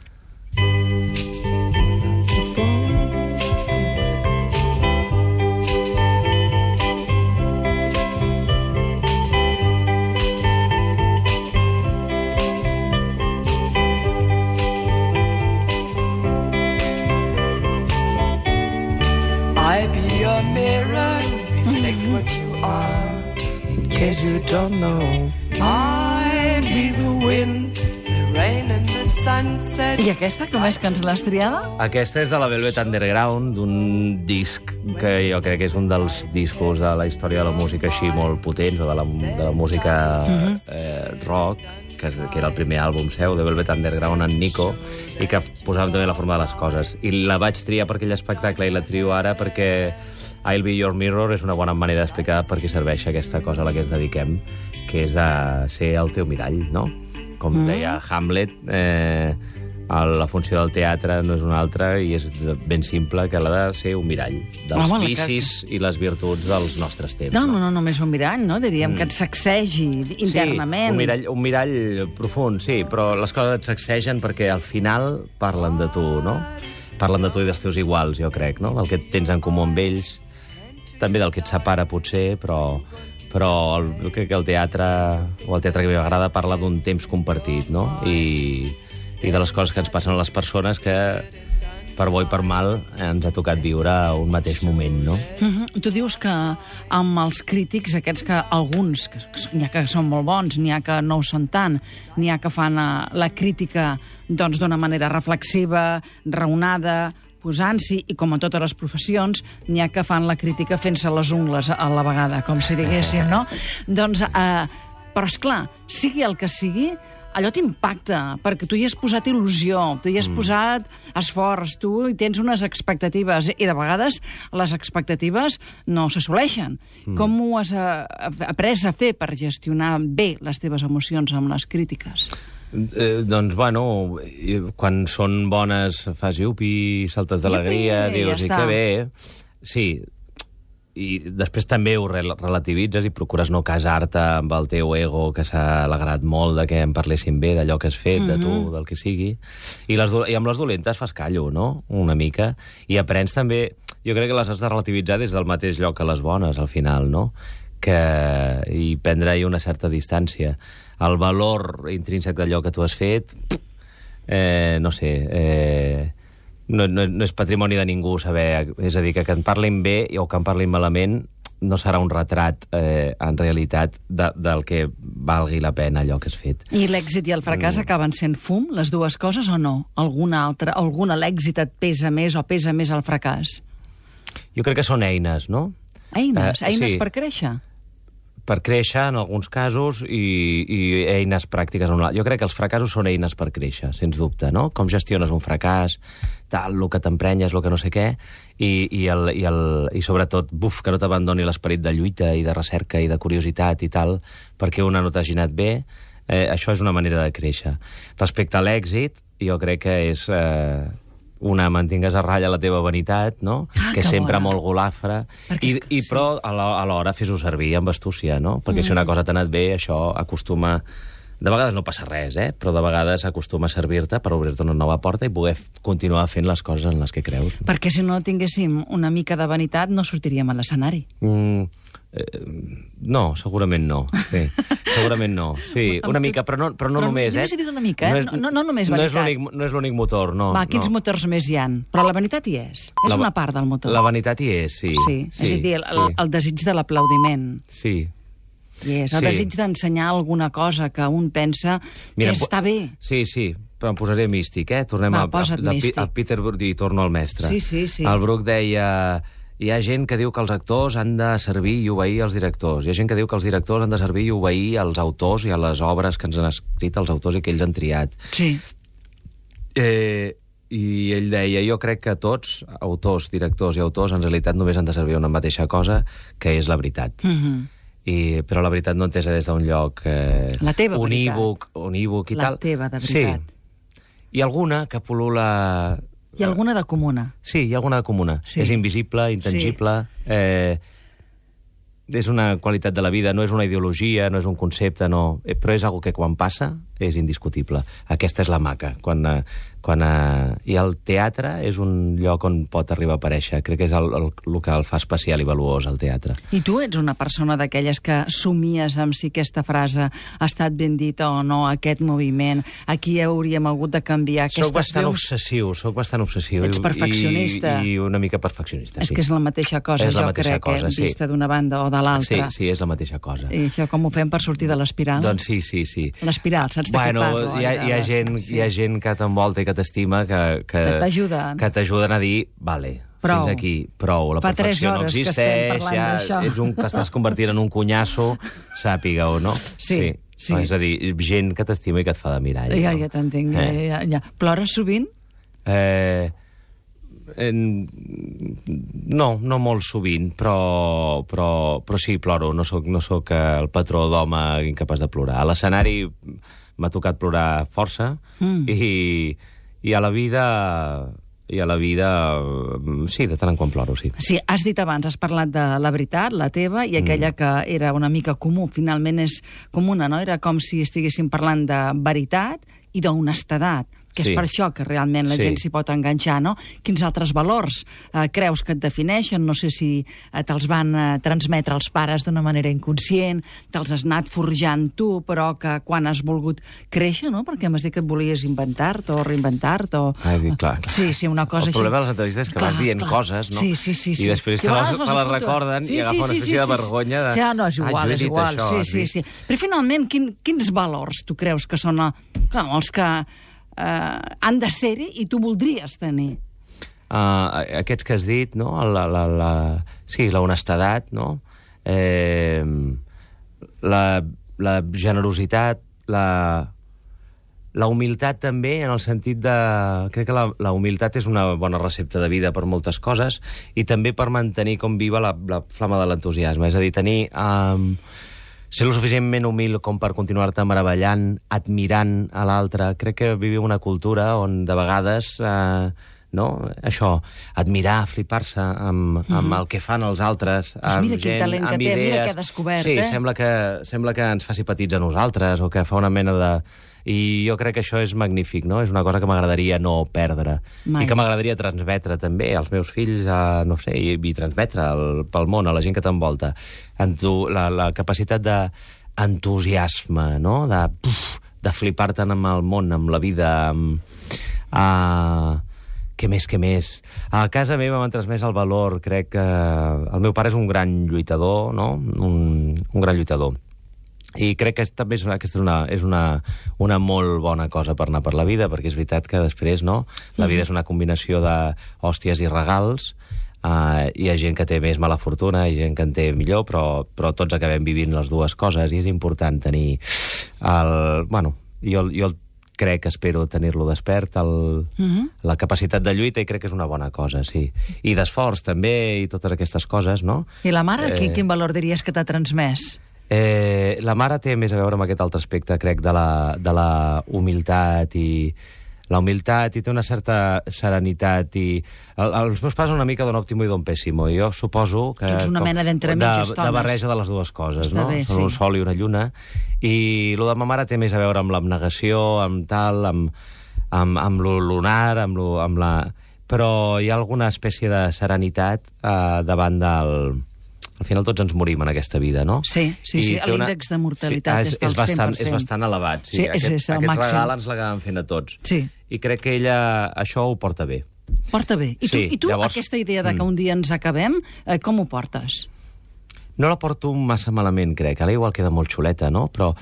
[SPEAKER 5] I be your mirror, reflect what you are. In case you don't know, I be the wind, the rain and the sunset.
[SPEAKER 1] I aquesta, com és que ens l'has triada?
[SPEAKER 2] Aquesta és de la Velvet Underground, d'un disc que jo crec que és un dels discos de la història de la música així molt potents, o de la música rock, que era el primer àlbum seu, de Velvet Underground, en Nico, i que posàvem també la forma de les coses. I la vaig triar per aquell espectacle i la trio ara perquè I'll Be Your Mirror és una bona manera d'explicar per què serveix aquesta cosa a la que ens dediquem, que és a ser el teu mirall, no? Com deia Hamlet, La funció del teatre no és una altra i és ben simple, que l'ha de ser un mirall dels vicis i les virtuts dels nostres temps.
[SPEAKER 1] No només un mirall, no? Diríem que et sacsegi internament.
[SPEAKER 2] Sí, un mirall profund, sí, però les coses et sacsegen perquè al final parlen de tu, no? Parlen de tu i dels teus iguals, jo crec, no? Del que tens en comú amb ells, també del que et separa, potser, però crec que el teatre, o el teatre que m'agrada, parla d'un temps compartit, no? I de les coses que ens passen a les persones que, per bo i per mal, ens ha tocat viure un mateix moment, no?
[SPEAKER 1] Tu dius que amb els crítics, aquests que alguns, n'hi ha que són molt bons, n'hi ha que no ho són tant, n'hi ha que fan la crítica doncs d'una manera reflexiva, raonada, posant-s'hi, i com en totes les professions, n'hi ha que fan la crítica fent-se les ungles a la vegada, com si diguéssim, no? Doncs, però esclar, sigui el que sigui, allò t'impacta, perquè tu hi has posat il·lusió, tu hi has posat esforç, tu hi tens unes expectatives, i de vegades les expectatives no s'assoleixen. Com ho has après a fer per gestionar bé les teves emocions amb les crítiques?
[SPEAKER 2] Doncs, bueno, quan són bones fas iupi, saltes d'alegria, dius, i que bé. Sí, i després també ho relativitzes i procures no casar-te amb el teu ego, que s'ha alegrat molt de que em parlessin bé d'allò que has fet, de tu, del que sigui. I amb les dolentes fas callo, no?, una mica. I aprens també... Jo crec que les has de relativitzar des del mateix lloc que les bones, al final, no?, i prendre-hi una certa distància. El valor intrínsec d'allò que tu has fet, no sé... No és patrimoni de ningú saber, és a dir, que en parlin bé o que en parlin malament no serà un retrat, en realitat, del que valgui la pena allò que has fet.
[SPEAKER 1] I l'èxit i el fracàs acaben sent fum, les dues coses, o no? Alguna l'èxit et pesa més o pesa més el fracàs?
[SPEAKER 2] Jo crec que són eines, no?
[SPEAKER 1] Eines sí. Per créixer?
[SPEAKER 2] Per créixer, en alguns casos, i eines pràctiques. Jo crec que els fracassos són eines per créixer, sens dubte, no? Com gestiones un fracàs, tal, el que t'emprenyes, el que no sé què, i sobretot, que no t'abandoni l'esperit de lluita i de recerca i de curiositat i tal, perquè una no t'hagi anat bé, això és una manera de créixer. Respecte a l'èxit, jo crec que és... mantingues a ratlla la teva vanitat, no? Que sempre molt golafra, però alhora fes-ho servir amb astúcia, no? Perquè si una cosa t'ha anat bé, això acostuma... De vegades no passa res, però de vegades acostuma a servir-te per obrir-te una nova porta i poder continuar fent les coses en les que creus.
[SPEAKER 1] Perquè si no tinguéssim una mica de vanitat no sortiríem a l'escenari.
[SPEAKER 2] No, segurament no. Sí. Segurament no. Sí, una mica, però no només,
[SPEAKER 1] Jo no sé dir una mica, no només vanitat.
[SPEAKER 2] No és l'únic motor, no.
[SPEAKER 1] Va, quins motors més hi han? Però la vanitat hi és. És una part del motor.
[SPEAKER 2] La vanitat hi és, sí.
[SPEAKER 1] És a dir, el desig de l'aplaudiment.
[SPEAKER 2] Sí.
[SPEAKER 1] El desig d'ensenyar alguna cosa que un pensa que està bé.
[SPEAKER 2] Sí, però em posaré místic, Tornem a Peter Brook i torno al mestre.
[SPEAKER 1] Sí.
[SPEAKER 2] El Brook deia... Hi ha gent que diu que els actors han de servir i obeir els directors. Hi ha gent que diu que els directors han de servir i obeir als autors i a les obres que ens han escrit els autors i que ells han triat.
[SPEAKER 1] Sí.
[SPEAKER 2] I ell deia, jo crec que tots, autors, directors i autors, en realitat només han de servir una mateixa cosa, que és la veritat. Però la veritat no entesa des d'un lloc unívoc i tal.
[SPEAKER 1] La teva, de veritat.
[SPEAKER 2] Sí. I alguna que pol·lula...
[SPEAKER 1] I alguna de comuna.
[SPEAKER 2] Sí, hi ha alguna de comuna. Sí. És invisible, intangible, és una qualitat de la vida, no és una ideologia, no és un concepte, no, però és algo que quan passa és indiscutible. Aquesta és la maca. I el teatre és un lloc on pot arribar a aparèixer. Crec que és el que el fa especial i valuós, el teatre.
[SPEAKER 1] I tu ets una persona d'aquelles que somies amb si aquesta frase ha estat ben dita o no, aquest moviment, aquí hauríem hagut de canviar aquestes veus?
[SPEAKER 2] Soc bastant obsessiu.
[SPEAKER 1] Ets perfeccionista.
[SPEAKER 2] I una mica perfeccionista, sí.
[SPEAKER 1] És que és la mateixa cosa, jo crec, vista d'una banda o de l'altra.
[SPEAKER 2] Sí, és la mateixa cosa.
[SPEAKER 1] I això com ho fem per sortir de l'espiral?
[SPEAKER 2] Doncs sí.
[SPEAKER 1] L'espiral, saps de què parlo?
[SPEAKER 2] Hi ha gent que t'envolta i que t'estima que t'ajuden a dir, vale, fins aquí, prou, la perfecció no existeix, t'estàs convertint en un cunyasso, sàpiga-ho, no?
[SPEAKER 1] Sí.
[SPEAKER 2] És a dir, gent que t'estima i que et fa de mirall.
[SPEAKER 1] Ja t'entenc, ja. Plores sovint?
[SPEAKER 2] No molt sovint, però sí, ploro. No soc el patró d'home incapaç de plorar. A l'escenari m'ha tocat plorar força I a la vida... sí, de tant en quant ploro, sí.
[SPEAKER 1] Sí, has dit abans, has parlat de la veritat, la teva, i aquella que era una mica comú, finalment és comuna, no? Era com si estiguéssim parlant de veritat i d'honestedat, que és per això que realment la gent s'hi pot enganxar, no? Quins altres valors creus que et defineixen? No sé si te'ls van transmetre els pares d'una manera inconscient, te'ls has anat forjant tu, però que quan has volgut créixer, no? Perquè m'has dit que et volies inventar-te o reinventar-te o...
[SPEAKER 2] Clar.
[SPEAKER 1] Sí, una cosa així.
[SPEAKER 2] El problema de les entrevistes és que vas dient coses, no?
[SPEAKER 1] Sí.
[SPEAKER 2] I després te les recorden i agafa una espècie de vergonya de...
[SPEAKER 1] Sí, no, és igual. Sí. Però finalment, quins valors tu creus que són els que han de ser-hi i tu voldries tenir?
[SPEAKER 2] Aquests que has dit, no? Sí, la honestedat, no? La generositat, la humilitat també, en el sentit de... Crec que la humilitat és una bona recepta de vida per moltes coses i també per mantenir com viva la flama de l'entusiasme. És a dir, tenir... ser lo suficientment humil com per continuar-te meravellant, admirant a l'altre. Crec que vivim una cultura on de vegades, això, admirar, flipar-se amb el que fan els altres, amb
[SPEAKER 1] mira quin talent que té, mira que ha descobert,
[SPEAKER 2] Sí, sembla que ens faci petits a nosaltres o que fa una mena de... I jo crec que això és magnífic, no? És una cosa que m'agradaria no perdre.
[SPEAKER 1] Mai.
[SPEAKER 2] I que m'agradaria transmetre també als meus fills, no sé, i transmetre pel món, a la gent que t'envolta. La capacitat d'entusiasme, no? De flipar-te'n amb el món, amb la vida, Què més? A casa meva m'han transmès el valor. Crec que el meu pare és un gran lluitador, no? Un gran lluitador. I crec que també aquesta és una molt bona cosa per anar per la vida, perquè és veritat que després, no? La vida és una combinació d'hòsties i regals. Hi ha gent que té més mala fortuna, hi ha gent que en té millor, però tots acabem vivint les dues coses i és important tenir jo crec, espero tenir-lo despert, la capacitat de lluita, i crec que és una bona cosa, sí. I d'esforç també, i totes aquestes coses, no?
[SPEAKER 1] I la mare, quin valor diries que t'ha transmès?
[SPEAKER 2] La mare té més a veure amb aquest altre aspecte, crec, de la humilitat i la humilitat, i té una certa serenitat, i els meus pares són una mica d'un òptimo i d'un pèssimo, i jo suposo que...
[SPEAKER 1] Ets una mena d'entremitges,
[SPEAKER 2] de barreja de les dues coses,
[SPEAKER 1] no?
[SPEAKER 2] Són un sol i una lluna, i el de ma mare té més a veure amb l'abnegació, amb lo lunar, amb la... Però hi ha alguna espècie de serenitat davant del... Al final tots ens morim en aquesta vida, no?
[SPEAKER 1] Sí. L'índex de mortalitat és del 100%.
[SPEAKER 2] És bastant elevat.
[SPEAKER 1] Sí, és el màxim.
[SPEAKER 2] Aquest regal ens l'acabem fent a tots.
[SPEAKER 1] Sí.
[SPEAKER 2] I crec que ella això ho porta bé.
[SPEAKER 1] Porta bé. I tu llavors, aquesta idea de que un dia ens acabem, com ho portes?
[SPEAKER 2] No la porto massa malament, crec. Ara igual queda molt xuleta, no? Però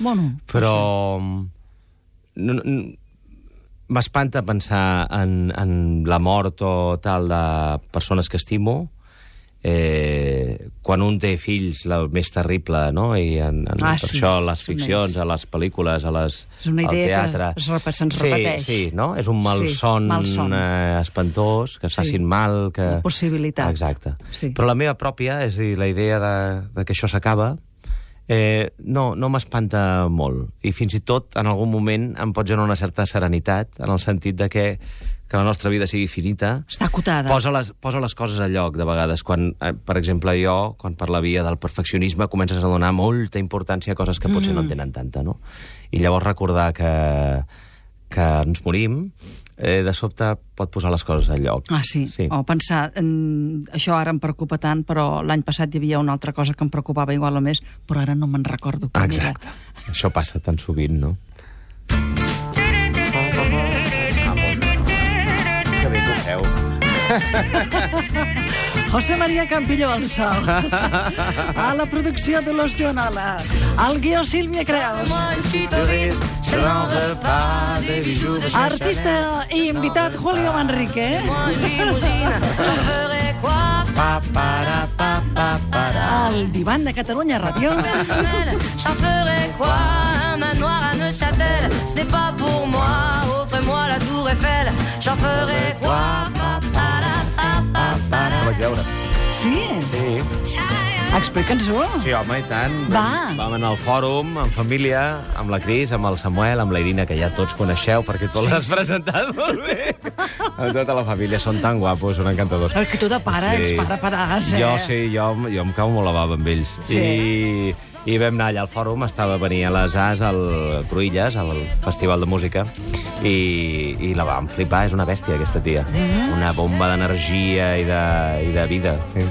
[SPEAKER 2] m'espanta pensar en la mort o tal de persones que estimo. Quan un té fills, el més terrible, no? I per això a les ficcions, a les pel·lícules, al teatre...
[SPEAKER 1] És una idea que se'ns repeteix.
[SPEAKER 2] Sí, no? És un malson espantós, que es facin mal...
[SPEAKER 1] Una possibilitat.
[SPEAKER 2] Exacte. Però la meva pròpia, és a dir, la idea de que això s'acaba, no m'espanta molt. I fins i tot, en algun moment, em pot generar una certa serenitat, en el sentit de que la nostra vida sigui finita.
[SPEAKER 1] Està acotada.
[SPEAKER 2] Posa les coses a lloc, de vegades. Quan, per exemple, quan per la via del perfeccionisme comences a donar molta importància a coses que potser no en tenen tanta, no? I llavors recordar que ens morim, de sobte pot posar les coses a lloc.
[SPEAKER 1] Sí. O pensar, això ara em preocupa tant, però l'any passat hi havia una altra cosa que em preocupava igual o més, però ara no me'n recordo.
[SPEAKER 2] Exacte. Això passa tan sovint, no? Que bé que ho feu.
[SPEAKER 1] José María Campillo Balsal. A la producció de Los Joanola. Al guió Sílvia Creus. Artista i invitat Julio Manrique. Al divan de Catalunya Ràdio.
[SPEAKER 5] J'en ferai quoi? Un manoir à Neuchâtel, ce n'est pas pour moi. Offrez-moi la Tour Eiffel. J'en ferai quoi?
[SPEAKER 2] No vaig veure.
[SPEAKER 1] Sí?
[SPEAKER 2] Sí.
[SPEAKER 1] Explica'ns-ho.
[SPEAKER 2] Sí, home, i tant.
[SPEAKER 1] Va.
[SPEAKER 2] Vam anar al fòrum, en família, amb la Cris, amb el Samuel, amb la Irina, que ja tots coneixeu, perquè tu l'has presentat molt bé. Amb tota la família, són tan guapos, són encantadors.
[SPEAKER 1] Que tu de pare ets pare paràs,
[SPEAKER 2] Jo sí, jo em cau molt la bava amb ells.
[SPEAKER 1] Sí.
[SPEAKER 2] I vam anar allà al fòrum, estava venint a les As, al Cruïlles, al Festival de Música, i la vam flipar, és una bèstia, aquesta tia. Una bomba d'energia i de vida. Sí.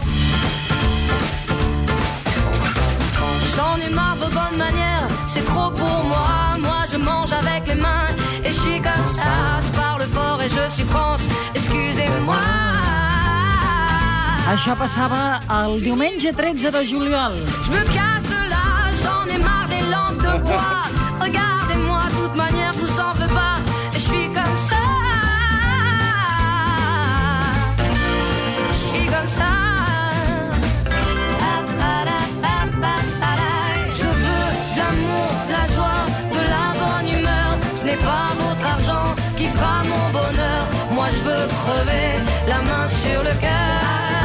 [SPEAKER 6] J'en ai marre de bonnes manières, c'est trop pour moi. Moi je mange avec les mains et je suis comme ça. Je parle fort et je suis France, excusez-moi.
[SPEAKER 1] Això passava el diumenge 13 de juliol.
[SPEAKER 6] Je me casse de là, j'en ai marre des lampes de bois. Regardez-moi, de toute manière je vous en veux pas. Et je suis comme ça. Je suis comme ça. Je veux de l'amour, de la joie, de la bonne humeur. Ce n'est pas votre argent qui fera mon bonheur. Moi je veux crever la main sur le cœur.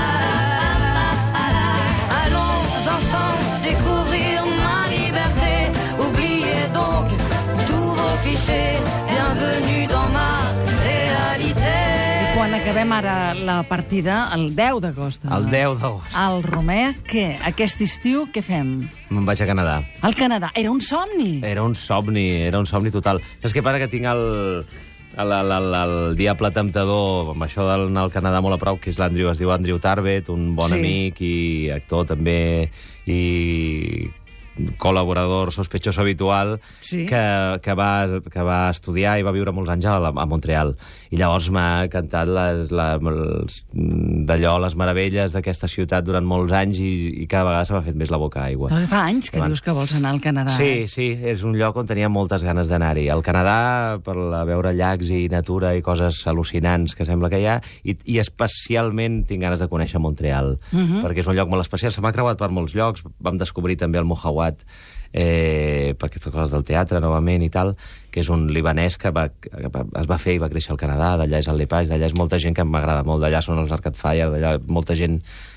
[SPEAKER 6] Ensemble découvrir ma liberté. Oubliez donc tous vos clichés. Bienvenue dans ma réalité.
[SPEAKER 1] I quan acabem ara la partida, el 10 d'agost.
[SPEAKER 2] El 10 d'agost.
[SPEAKER 1] Al Romer, què? Aquest estiu, què fem?
[SPEAKER 2] Me'n vaig a Canadà.
[SPEAKER 1] Al Canadà. Era un somni.
[SPEAKER 2] Era un somni total. Saps què passa? Que tinc el diable temptador amb això d'anar al Canadà molt a prop, que és l'Andrew, es diu Andrew Tarbet, un bon amic i actor també, i col·laborador sospechoso habitual, que va estudiar i va viure molts anys a Montreal. I llavors m'ha cantat d'allò, les meravelles d'aquesta ciutat durant molts anys, i cada vegada se m'ha fet més la boca aigua.
[SPEAKER 1] Però fa anys que dius que vols anar al Canadà.
[SPEAKER 2] Sí, és un lloc on tenia moltes ganes d'anar-hi. Al Canadà, per veure llacs i natura i coses al·lucinants que sembla que hi ha, i especialment tinc ganes de conèixer Montreal, perquè és un lloc molt especial. Se m'ha creuat per molts llocs, vam descobrir també el Mojawat, per aquestes coses del teatre, novament, i tal, que és un libanès que es va fer i va créixer al Canadà. D'allà és el Lepage, d'allà és molta gent que m'agrada molt, d'allà són els Arcade Fire, d'allà molta gent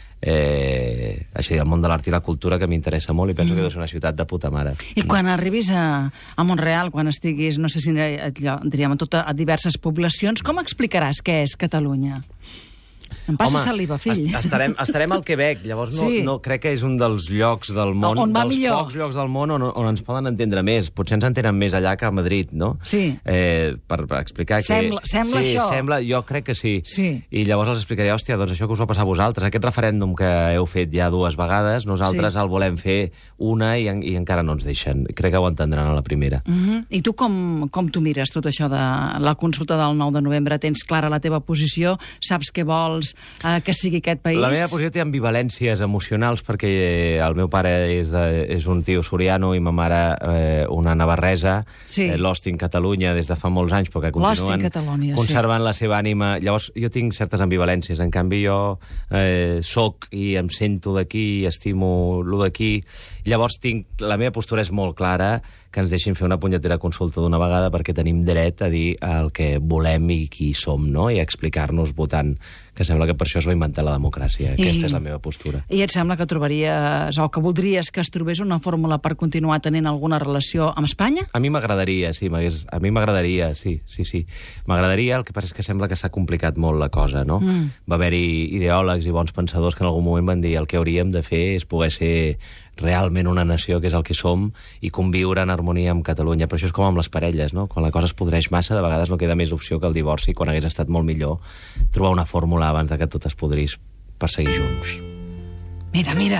[SPEAKER 2] així del món de l'art i la cultura que m'interessa molt, i penso que deu ser una ciutat de puta mare.
[SPEAKER 1] I quan arribis a Montreal, quan estiguis, no sé si diríem a diverses poblacions, com explicaràs què és Catalunya? Em passa saliva, fill.
[SPEAKER 2] Estarem al Quebec, llavors no crec que és un dels llocs del món, dels pocs llocs del món on ens poden entendre més. Potser ens entenen més allà que a Madrid, no?
[SPEAKER 1] Sí.
[SPEAKER 2] Per explicar que...
[SPEAKER 1] Sembla això.
[SPEAKER 2] Sembla, jo crec que sí.
[SPEAKER 1] Sí.
[SPEAKER 2] I llavors els explicaré, hòstia, doncs això que us va passar a vosaltres, aquest referèndum que heu fet ja 2 vegades, nosaltres el volem fer una i encara no ens deixen. Crec que ho entendran a la primera.
[SPEAKER 1] I tu com t'ho mires, tot això de la consulta del 9 de novembre? Tens clara la teva posició? Saps què vols que sigui aquest país?
[SPEAKER 2] La meva posició té ambivalències emocionals, perquè el meu pare és un tio soriano i ma mare una navarresa, lost in Catalunya des de fa molts anys, perquè continuen conservant la seva ànima. Llavors jo tinc certes ambivalències, en canvi jo soc i em sento d'aquí i estimo lo d'aquí. Llavors la meva postura és molt clara, que ens deixin fer una punyetera consulta d'una vegada, perquè tenim dret a dir el que volem i qui som, no? I a explicar-nos votant, que sembla que per això es va inventar la democràcia. Aquesta és la meva postura.
[SPEAKER 1] I et sembla que trobaries, o que voldries que es trobés una fórmula per continuar tenint alguna relació amb Espanya?
[SPEAKER 2] A mi m'agradaria, sí. A mi m'agradaria, sí. M'agradaria, el que passa és que sembla que s'ha complicat molt la cosa, no? Va haver-hi ideòlegs i bons pensadors que en algun moment van dir el que hauríem de fer és poder ser realment una nació, que és el que som, i conviure en harmonia amb Catalunya. Però això és com amb les parelles, no? Quan la cosa es podreix massa, de vegades no queda més opció que el divorci, quan hagués estat molt millor trobar una fórmula abans de que tot es podrís per seguir junts.
[SPEAKER 1] Mira.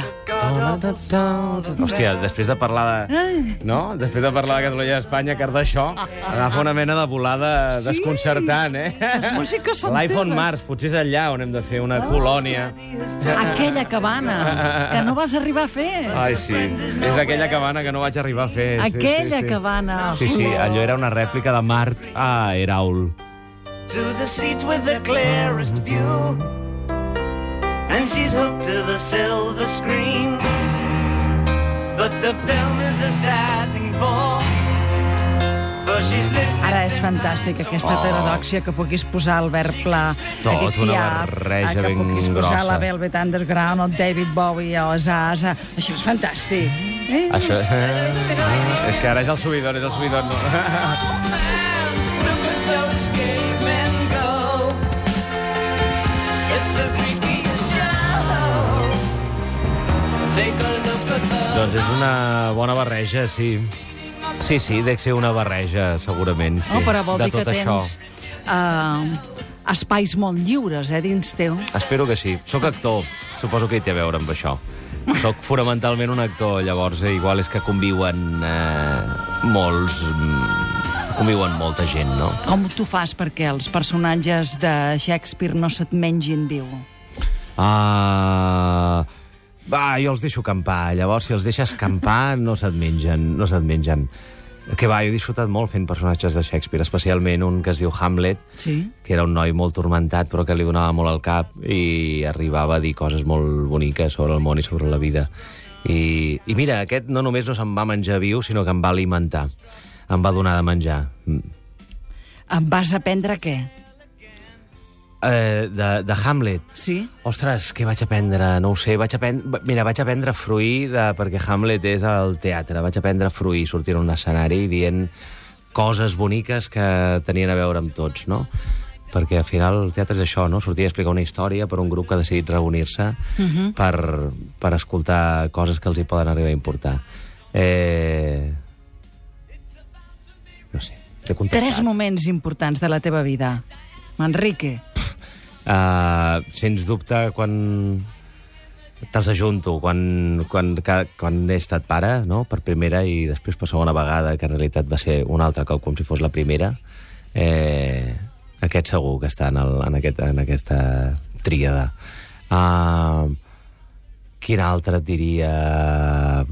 [SPEAKER 2] Hòstia, després de parlar de Catalunya i Espanya, que d'això agafa una mena de volada desconcertant,
[SPEAKER 1] Les músiques són
[SPEAKER 2] L'iPhone Mars, potser és allà on hem de fer una colònia.
[SPEAKER 1] Aquella cabana que no vas arribar a fer.
[SPEAKER 2] Ai, sí, és aquella cabana que no vaig arribar a fer.
[SPEAKER 1] Aquella cabana.
[SPEAKER 2] Sí, allò era una rèplica de Mart a Eraul.
[SPEAKER 7] To the seats with the clearest view, and she's hooked to the silver screen. But the film is a sad thing for she's lived
[SPEAKER 1] Ara és fantàstic, aquesta heterodòxia, que puguis posar el verb pla,
[SPEAKER 2] Tot,
[SPEAKER 1] aquest
[SPEAKER 2] una
[SPEAKER 1] Piaf,
[SPEAKER 2] barreja
[SPEAKER 1] que
[SPEAKER 2] ben
[SPEAKER 1] puguis posar
[SPEAKER 2] grossa.
[SPEAKER 1] la Velvet Underground, o David Bowie, o Zaza. Això és fantàstic.
[SPEAKER 2] Això... és que ara és el subidon, No?
[SPEAKER 7] Look at those cavemen go. It's the freakiest show. Take a look at the...
[SPEAKER 2] Doncs és una bona barreja, sí. Sí, dec ser una barreja, segurament, sí,
[SPEAKER 1] No, però vol
[SPEAKER 2] de
[SPEAKER 1] dir que
[SPEAKER 2] tot això.
[SPEAKER 1] tens espais molt lliures, dins teu.
[SPEAKER 2] Espero que sí. Soc actor, suposo que hi té a veure amb això. Soc fonamentalment un actor, llavors igual és que conviuen conviuen molta gent, no?
[SPEAKER 1] Com tu fas perquè els personatges de Shakespeare no se't mengin viu?
[SPEAKER 2] Jo els deixo campar. Llavors, si els deixes campar, no se't mengen. Que jo he disfrutat molt fent personatges de Shakespeare, especialment un que es diu Hamlet,
[SPEAKER 1] Sí.
[SPEAKER 2] que era un noi molt turmentat, però que li donava molt al cap i arribava a dir coses molt boniques sobre el món i sobre la vida. I mira, aquest no només no se'm va menjar viu, sinó que em va alimentar. Em va donar de menjar.
[SPEAKER 1] Em vas aprendre què?
[SPEAKER 2] De Hamlet.
[SPEAKER 1] Sí?
[SPEAKER 2] Ostres, què vaig aprendre? No ho sé. Vaig aprendre a fruir perquè Hamlet és al teatre. Vaig aprendre a fruir, sortir en un escenari dient coses boniques que tenien a veure amb tots, no? Perquè al final el teatre és això, no? Sortir a explicar una història per un grup que ha decidit reunir-se per escoltar coses que els hi poden arribar a importar. No sé, t'he contestat.
[SPEAKER 1] 3 moments importants de la teva vida. Manrique.
[SPEAKER 2] Sens dubte, quan te'ls ajunto, quan he estat pare, no?, per primera i després per segona vegada, que en realitat va ser una altra com si fos la primera, aquest segur que està en aquesta tríada. Quin altre et diria?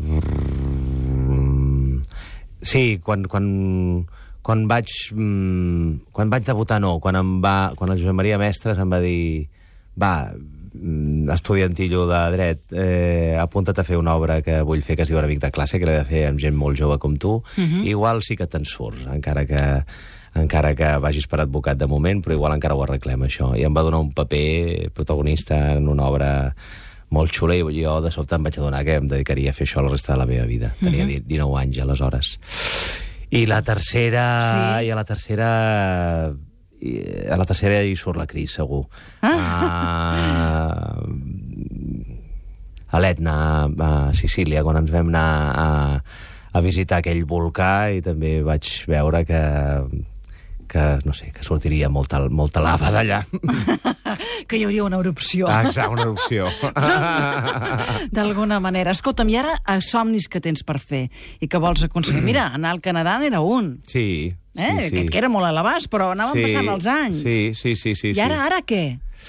[SPEAKER 2] Sí, quan vaig debutar, no, quan el Josep Maria Mestres em va dir estudiantillo de dret, apunta't a fer una obra que vull fer, que es diu Enemic de classe, que l'he de fer amb gent molt jove com tu, igual sí que te'n surts, encara que vagis per advocat de moment, però igual encara ho arreglem, això. I em va donar un paper protagonista en una obra molt xula, i jo de sobte em vaig adonar que em dedicaria a fer això la resta de la meva vida. Tenia 19 anys, aleshores. I la tercera...
[SPEAKER 1] Sí.
[SPEAKER 2] I a la tercera hi surt la Cris, segur. A l'Etna, a Sicília, quan ens vam anar a visitar aquell volcà, i també vaig veure que no sé, que sortiria molta lava d'allà.
[SPEAKER 1] Que hi hauria una erupció.
[SPEAKER 2] Exacte, una erupció.
[SPEAKER 1] D'alguna manera. Escolta'm, i ara somnis que tens per fer i que vols aconseguir. Mira, anar al Canadà n'era un.
[SPEAKER 2] Sí.
[SPEAKER 1] Aquest que era molt a l'abast, però anaven passant els anys.
[SPEAKER 2] Sí.
[SPEAKER 1] I ara què?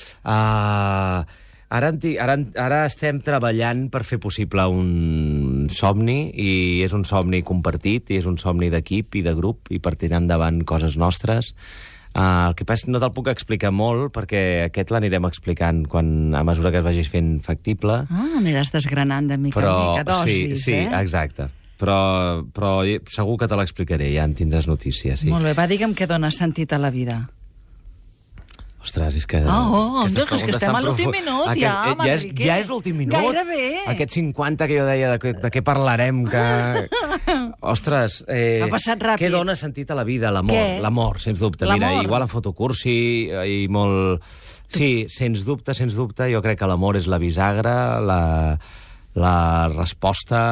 [SPEAKER 2] Ara estem treballant per fer possible un somni, i és un somni compartit, i és un somni d'equip i de grup, i per tirar endavant coses nostres. El que passa no te'l puc explicar molt, perquè aquest l'anirem explicant a mesura que es vagis fent factible.
[SPEAKER 1] Aniràs desgranant de mica en mica, dosis,
[SPEAKER 2] sí, exacte. Però segur que te l'explicaré, ja en tindràs notícies. Sí.
[SPEAKER 1] Molt bé, digue'm què dona sentit a la vida.
[SPEAKER 2] Ostres, és que...
[SPEAKER 1] és que estem a l'últim minut, ja, Manrique.
[SPEAKER 2] Ja és l'últim minut?
[SPEAKER 1] Gairebé.
[SPEAKER 2] Aquests 50 que jo deia, de què parlarem, que... Ostres,
[SPEAKER 1] ha passat ràpid.
[SPEAKER 2] Què dona sentit a la vida? L'amor, sens dubte. Mira, igual en fotocursi i molt... Sí, sens dubte, jo crec que l'amor és la bisagra, la resposta,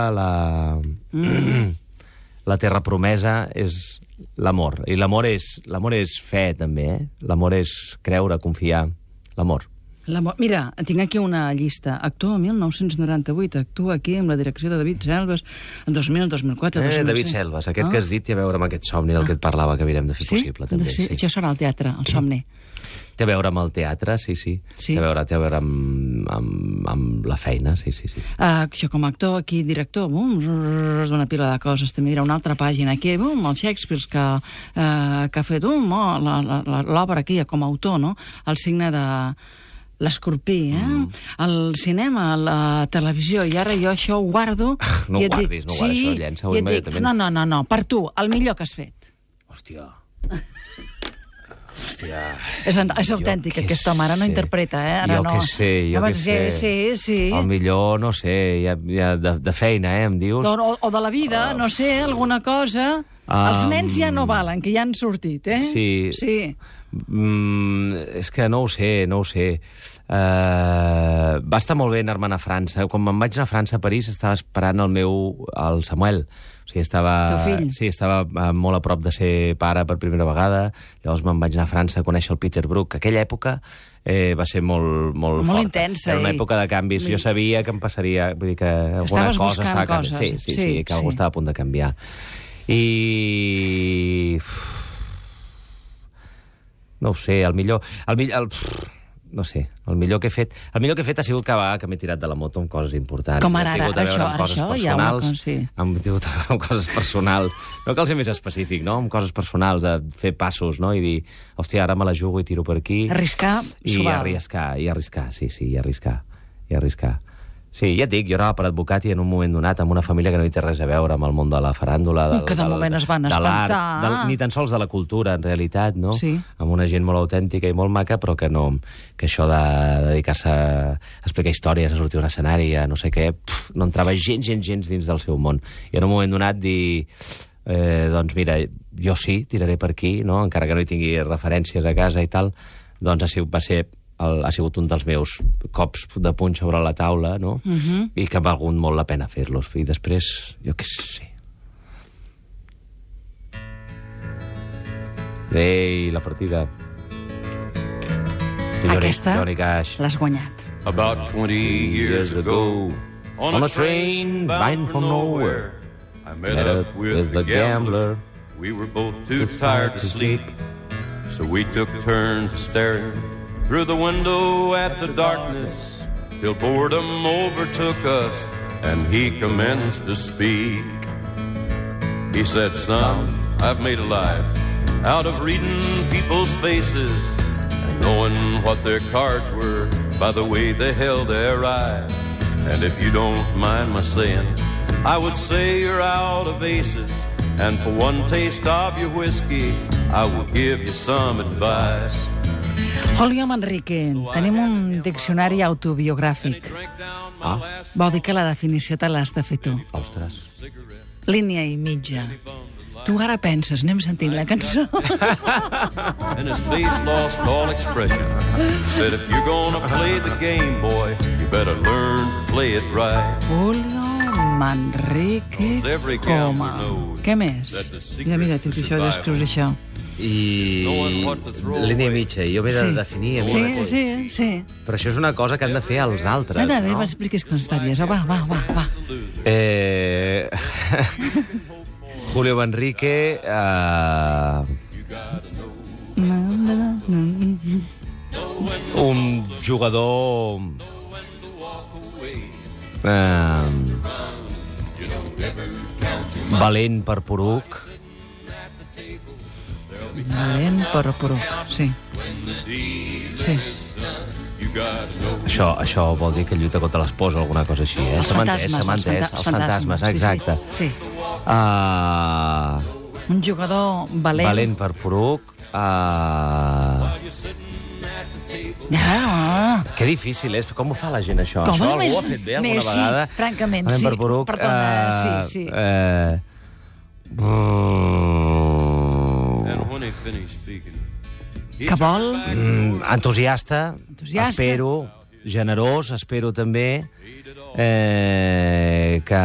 [SPEAKER 2] la terra promesa és... l'amor. I l'amor és fe, també, eh? L'amor és creure, confiar. L'amor.
[SPEAKER 1] Mira, tinc aquí una llista. Actor 1998, actua aquí amb la direcció de David Selves, en 2000, 2004, 2005.
[SPEAKER 2] David Selves, aquest que has dit té a veure amb aquest somni del que et parlava, que haurem de fer possible, també.
[SPEAKER 1] Sí, això serà el teatre, el somni.
[SPEAKER 2] Té a veure amb el teatre, sí. Té a veure amb la feina, sí.
[SPEAKER 1] Jo com a actor, aquí director, una pila de coses. També dirà una altra pàgina. Aquí, el Shakespeare que ha fet l'obra aquí com a autor, no? El signe de l'escorpí, el cinema, la televisió, i ara jo això ho guardo...
[SPEAKER 2] No ho guardis, això llença-ho immediatament.
[SPEAKER 1] No, per tu, el millor que has fet.
[SPEAKER 2] Hòstia...
[SPEAKER 1] És autèntic, aquest home, ara no interpreta, Ara
[SPEAKER 2] jo
[SPEAKER 1] no.
[SPEAKER 2] què sé, jo què sé.
[SPEAKER 1] Sí.
[SPEAKER 2] El millor, no sé, ja de feina, em dius?
[SPEAKER 1] O de la vida, no sé, alguna cosa. Els nens ja no valen, que ja han sortit,
[SPEAKER 2] Sí. És que no ho sé. Va estar molt bé anar-me'n a França. Quan me'n vaig anar a França, a París, estava esperant el Samuel. O sigui,
[SPEAKER 1] Teu fill.
[SPEAKER 2] Sí, estava molt a prop de ser pare per primera vegada. Llavors me'n vaig anar a França a conèixer el Peter Brook. Aquella època va ser molt forta.
[SPEAKER 1] Intensa.
[SPEAKER 2] Era una època de canvis. Jo sabia que em passaria... Vull dir que alguna cosa estava canviant. Sí, que algú estava a punt de canviar. I... No ho sé, el millor que he fet ha sigut que m'he tirat de la moto amb coses importants.
[SPEAKER 1] Com ara, això ja ho
[SPEAKER 2] Hem tingut a veure amb coses personals. No cal ser més específic, no? Amb coses personals, de fer passos, no? I dir, hòstia, ara me la jugo i tiro per aquí.
[SPEAKER 1] Arriscar, s'ho val.
[SPEAKER 2] I arriscar, i arriscar. Sí, ja et dic, jo anava per advocat i en un moment donat amb una família que no hi té res a veure amb el món de la faràndula,
[SPEAKER 1] que de moment es van espantar.
[SPEAKER 2] Ni tan sols de la cultura, en realitat, no?
[SPEAKER 1] Sí.
[SPEAKER 2] Amb una gent molt autèntica i molt maca, però que això de dedicar-se a explicar històries, a sortir a un escenari, a no sé què, no entrava gens dins del seu món. I en un moment donat dir... doncs mira, jo sí, tiraré per aquí, no? Encara que no hi tingui referències a casa i tal, doncs ha sigut un dels meus cops de puny sobre la taula, no? I que ha valgut molt la pena fer-los. I després, jo què sé... Ei, la partida.
[SPEAKER 1] Aquesta
[SPEAKER 2] Johnny Cash.
[SPEAKER 1] l'has guanyat.
[SPEAKER 8] About 20 years ago, on a train bound for nowhere, I met up with a gambler. We were both too tired to sleep, so we took turns staring through the window at the darkness, till boredom overtook us and he commenced to speak. He said, son, I've made a life out of reading people's faces and knowing what their cards were by the way they held their eyes. And if you don't mind my saying, I would say you're out of aces, and for one taste of your whiskey I will give you some advice.
[SPEAKER 1] Julio Manrique, tenim un diccionari autobiogràfic. Vol dir que la definició te l'has de fer tu.
[SPEAKER 2] Ostres.
[SPEAKER 1] Línia i mitja. Tu ara penses, anem sentint la cançó.
[SPEAKER 8] And his face lost all expression. Said, if you're gonna play the game, boy, you better learn to play it right.
[SPEAKER 1] Julio Manrique Coma. Què més? Mira, tu això descrius això.
[SPEAKER 2] I línia i mitja, jo m'he de definir a mi mateix.
[SPEAKER 1] Sí.
[SPEAKER 2] Però això és una cosa que han de fer els altres,
[SPEAKER 1] no?
[SPEAKER 2] No?
[SPEAKER 1] M'expliquis com estaries. Va.
[SPEAKER 2] Julio Manrique... un jugador... valent per poruc.
[SPEAKER 1] Valent per poruc, sí.
[SPEAKER 2] Això vol dir que lluita contra l'espòs o alguna cosa així,
[SPEAKER 1] Els fantasmes,
[SPEAKER 2] exacte.
[SPEAKER 1] Sí. Un jugador valent.
[SPEAKER 2] Valent per poruc. Que difícil és. Com ho fa la gent, això?
[SPEAKER 1] Com
[SPEAKER 2] això algú ho ha fet bé alguna vegada?
[SPEAKER 1] Sí, francament,
[SPEAKER 2] valent
[SPEAKER 1] sí.
[SPEAKER 2] Per poruc.
[SPEAKER 1] Perdona, sí. Que vol?
[SPEAKER 2] Entusiasta, espero, generós, espero també, que...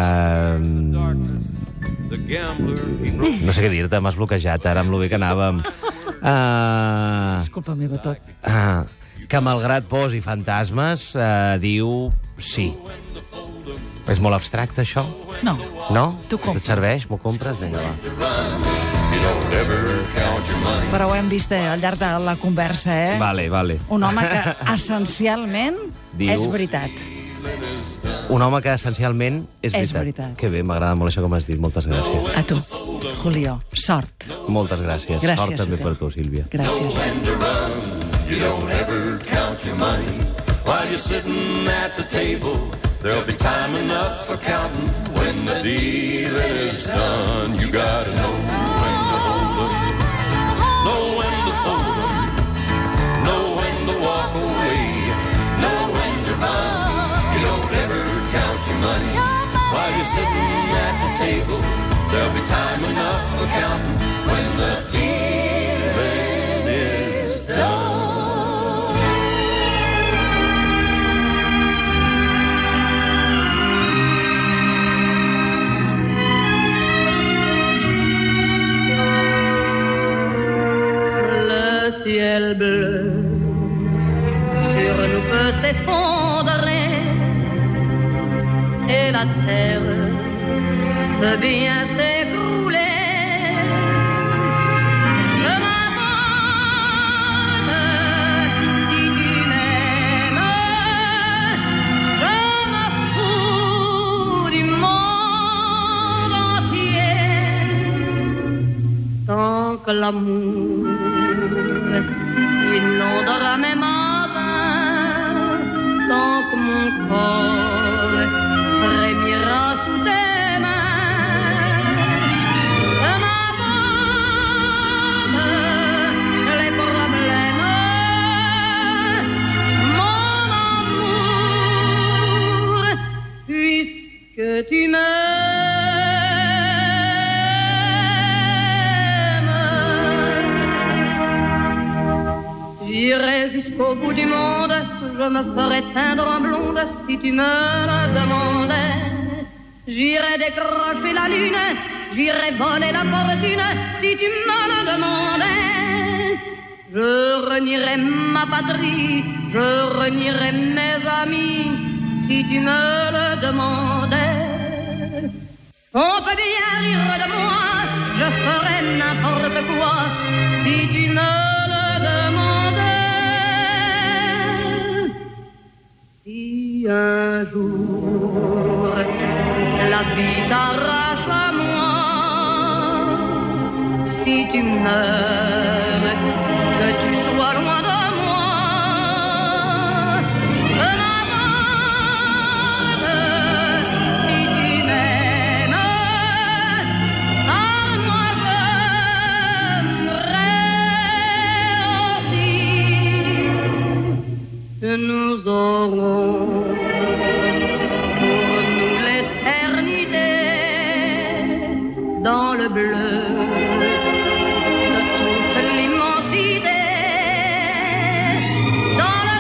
[SPEAKER 2] No sé què dir-te, m'has bloquejat ara amb lo bé que anàvem.
[SPEAKER 1] És culpa meva tot.
[SPEAKER 2] Que malgrat posi fantasmes, diu sí. És molt abstracte, això?
[SPEAKER 1] No.
[SPEAKER 2] No?
[SPEAKER 1] Tu compres.
[SPEAKER 2] Et serveix? M'ho compres? Vinga, va.
[SPEAKER 1] Però ho hem vist al llarg de la conversa,
[SPEAKER 2] Vale.
[SPEAKER 1] Un home que essencialment és veritat.
[SPEAKER 2] Un home que essencialment és veritat. Que bé, m'agrada molt això que m'has dit. Moltes gràcies.
[SPEAKER 1] A tu, Julio. Sort.
[SPEAKER 2] Moltes gràcies. Sort també per tu, Sílvia.
[SPEAKER 1] Gràcies.
[SPEAKER 8] You don't ever count your money while you're sitting at the table. There'll be time enough for counting when the dealing is done. You gotta know when to hold them, know when to fold them, know when to walk away, know when to run. You don't ever count your money while you're sitting at the table. There'll be time enough for counting when the dealing is done.
[SPEAKER 4] Le ciel bleu sur nous peut s'effondrer et la terre peut bien s'écrouler. Je m'abandonne si tu m'aimes. Je me fous du monde entier tant que l'amour inondera mes matins, tant que mon corps frémira sous tes mains. Je m'abandonne les problèmes, mon amour, puisque tu m'aimes. J'irai jusqu'au bout du monde, je me ferai teindre en blonde si tu me le demandais. J'irai décrocher la lune, j'irai voler la fortune si tu me le demandais. Je renierai ma patrie, je renierai mes amis si tu me le demandais. On peut bien rire de moi, je ferai n'importe quoi si tu me le demandais. Si un jour la vie t'arrache à moi, si tu meurs, que tu sois loin de moi, je m'abandonne si tu m'aimes, car moi j'aimerais aussi que nous aurons pour nous l'éternité dans le bleu de toute l'immensité, dans le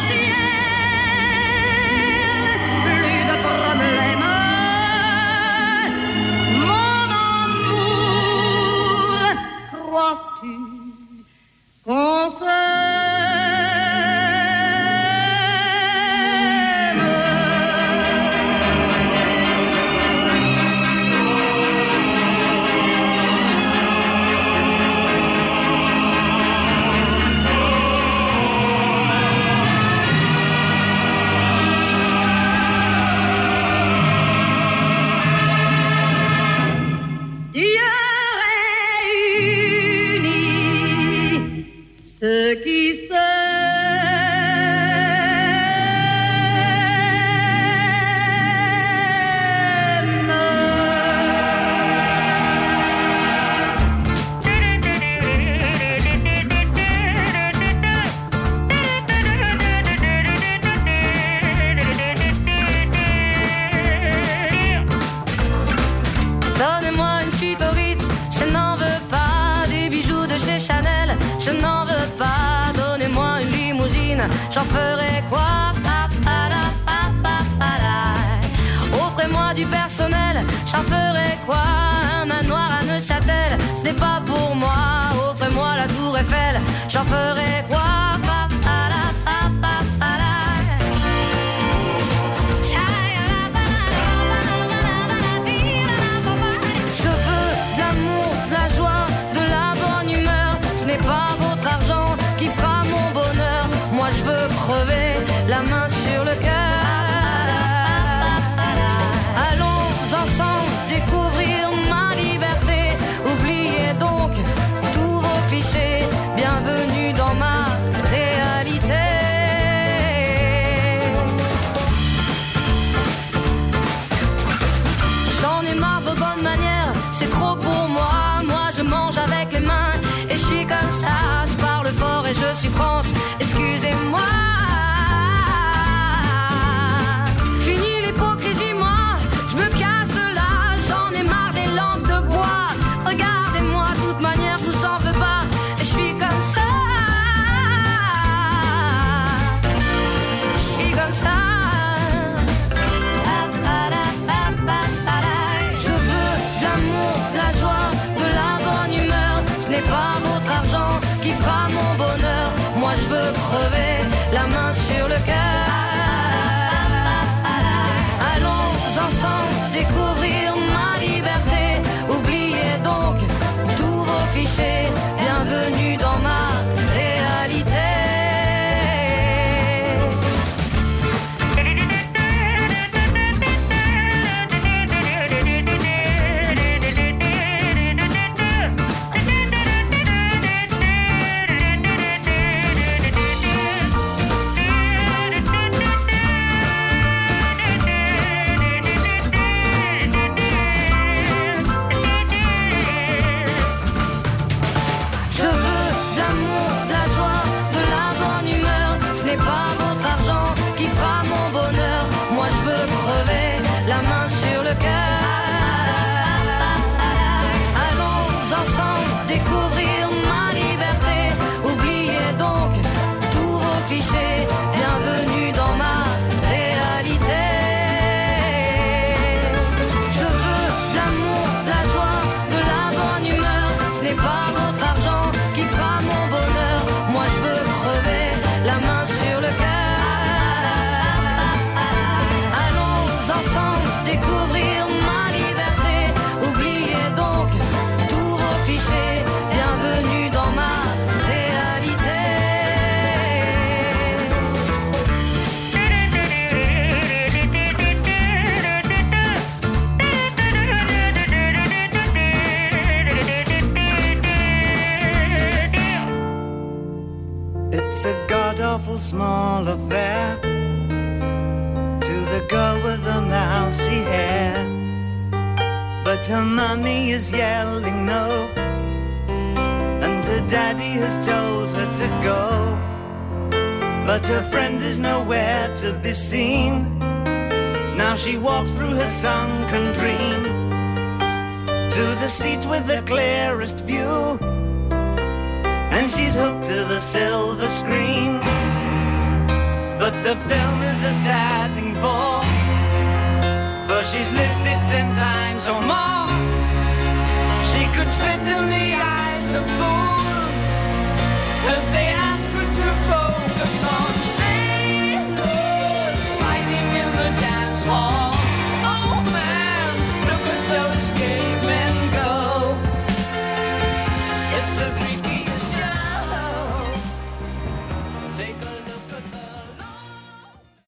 [SPEAKER 4] ciel, plus de problèmes, mon amour, crois-tu qu'on
[SPEAKER 6] je n'en veux pas, donnez-moi une limousine, j'en ferai quoi? Offrez-moi du personnel, j'en ferai quoi? Un manoir à Neuchâtel, ce n'est pas pour moi. Offrez-moi la tour Eiffel, j'en ferai quoi? Je veux de l'amour, de la joie, de la bonne humeur. Ce n'est pas votre argent qui fera mon bonheur. Moi je veux crever la main sur le cœur. Allons ensemble découvrir ma liberté. Oubliez donc tous vos clichés. Bienvenue dans ma réalité. J'en ai marre de vos bonnes manières, c'est trop pour moi. Moi je mange avec les mains suis comme ça, je parle fort et je suis France. Excusez-moi. Fini l'hypocrisie, moi, je me casse là, j'en ai marre des lampes de bois. Regardez-moi, de toute manière, je vous en veux pas. Je suis comme ça. Je suis comme ça. Je veux de l'amour, de la joie, de la bonne humeur. Ce n'est pas votre argent qui fera mon bonheur. Moi je veux crever la main sur le cœur. Allons ensemble découvrir ma liberté. Oubliez donc tous vos clichés. Bienvenue dans ma réalité. Pas votre argent qui fera mon bonheur. Moi je veux crever la main sur le cœur. Allons ensemble découvrir ma liberté. Oubliez donc tous vos clichés. Bienvenue dans ma réalité. Je veux de l'amour, de la joie, de la bonne humeur. Ce n'est pas votre argent qui fera mon bonheur. Moi je veux crever la main sur le cœur. Allons ensemble découvrir ma liberté. Oubliez donc tous vos clichés. Bienvenue dans ma réalité.
[SPEAKER 7] It's a god-awful small affair to the girl with the mousy hair, but her mummy is yelling no, and her daddy has told her to go, but her friend is nowhere to be seen. Now she walks through her sunken dream to the seat with the clearest view, and she's hooked to the silver screen. But the film is a sad thing for she's lived it 10 times or more. She could spit in the eyes of fools as they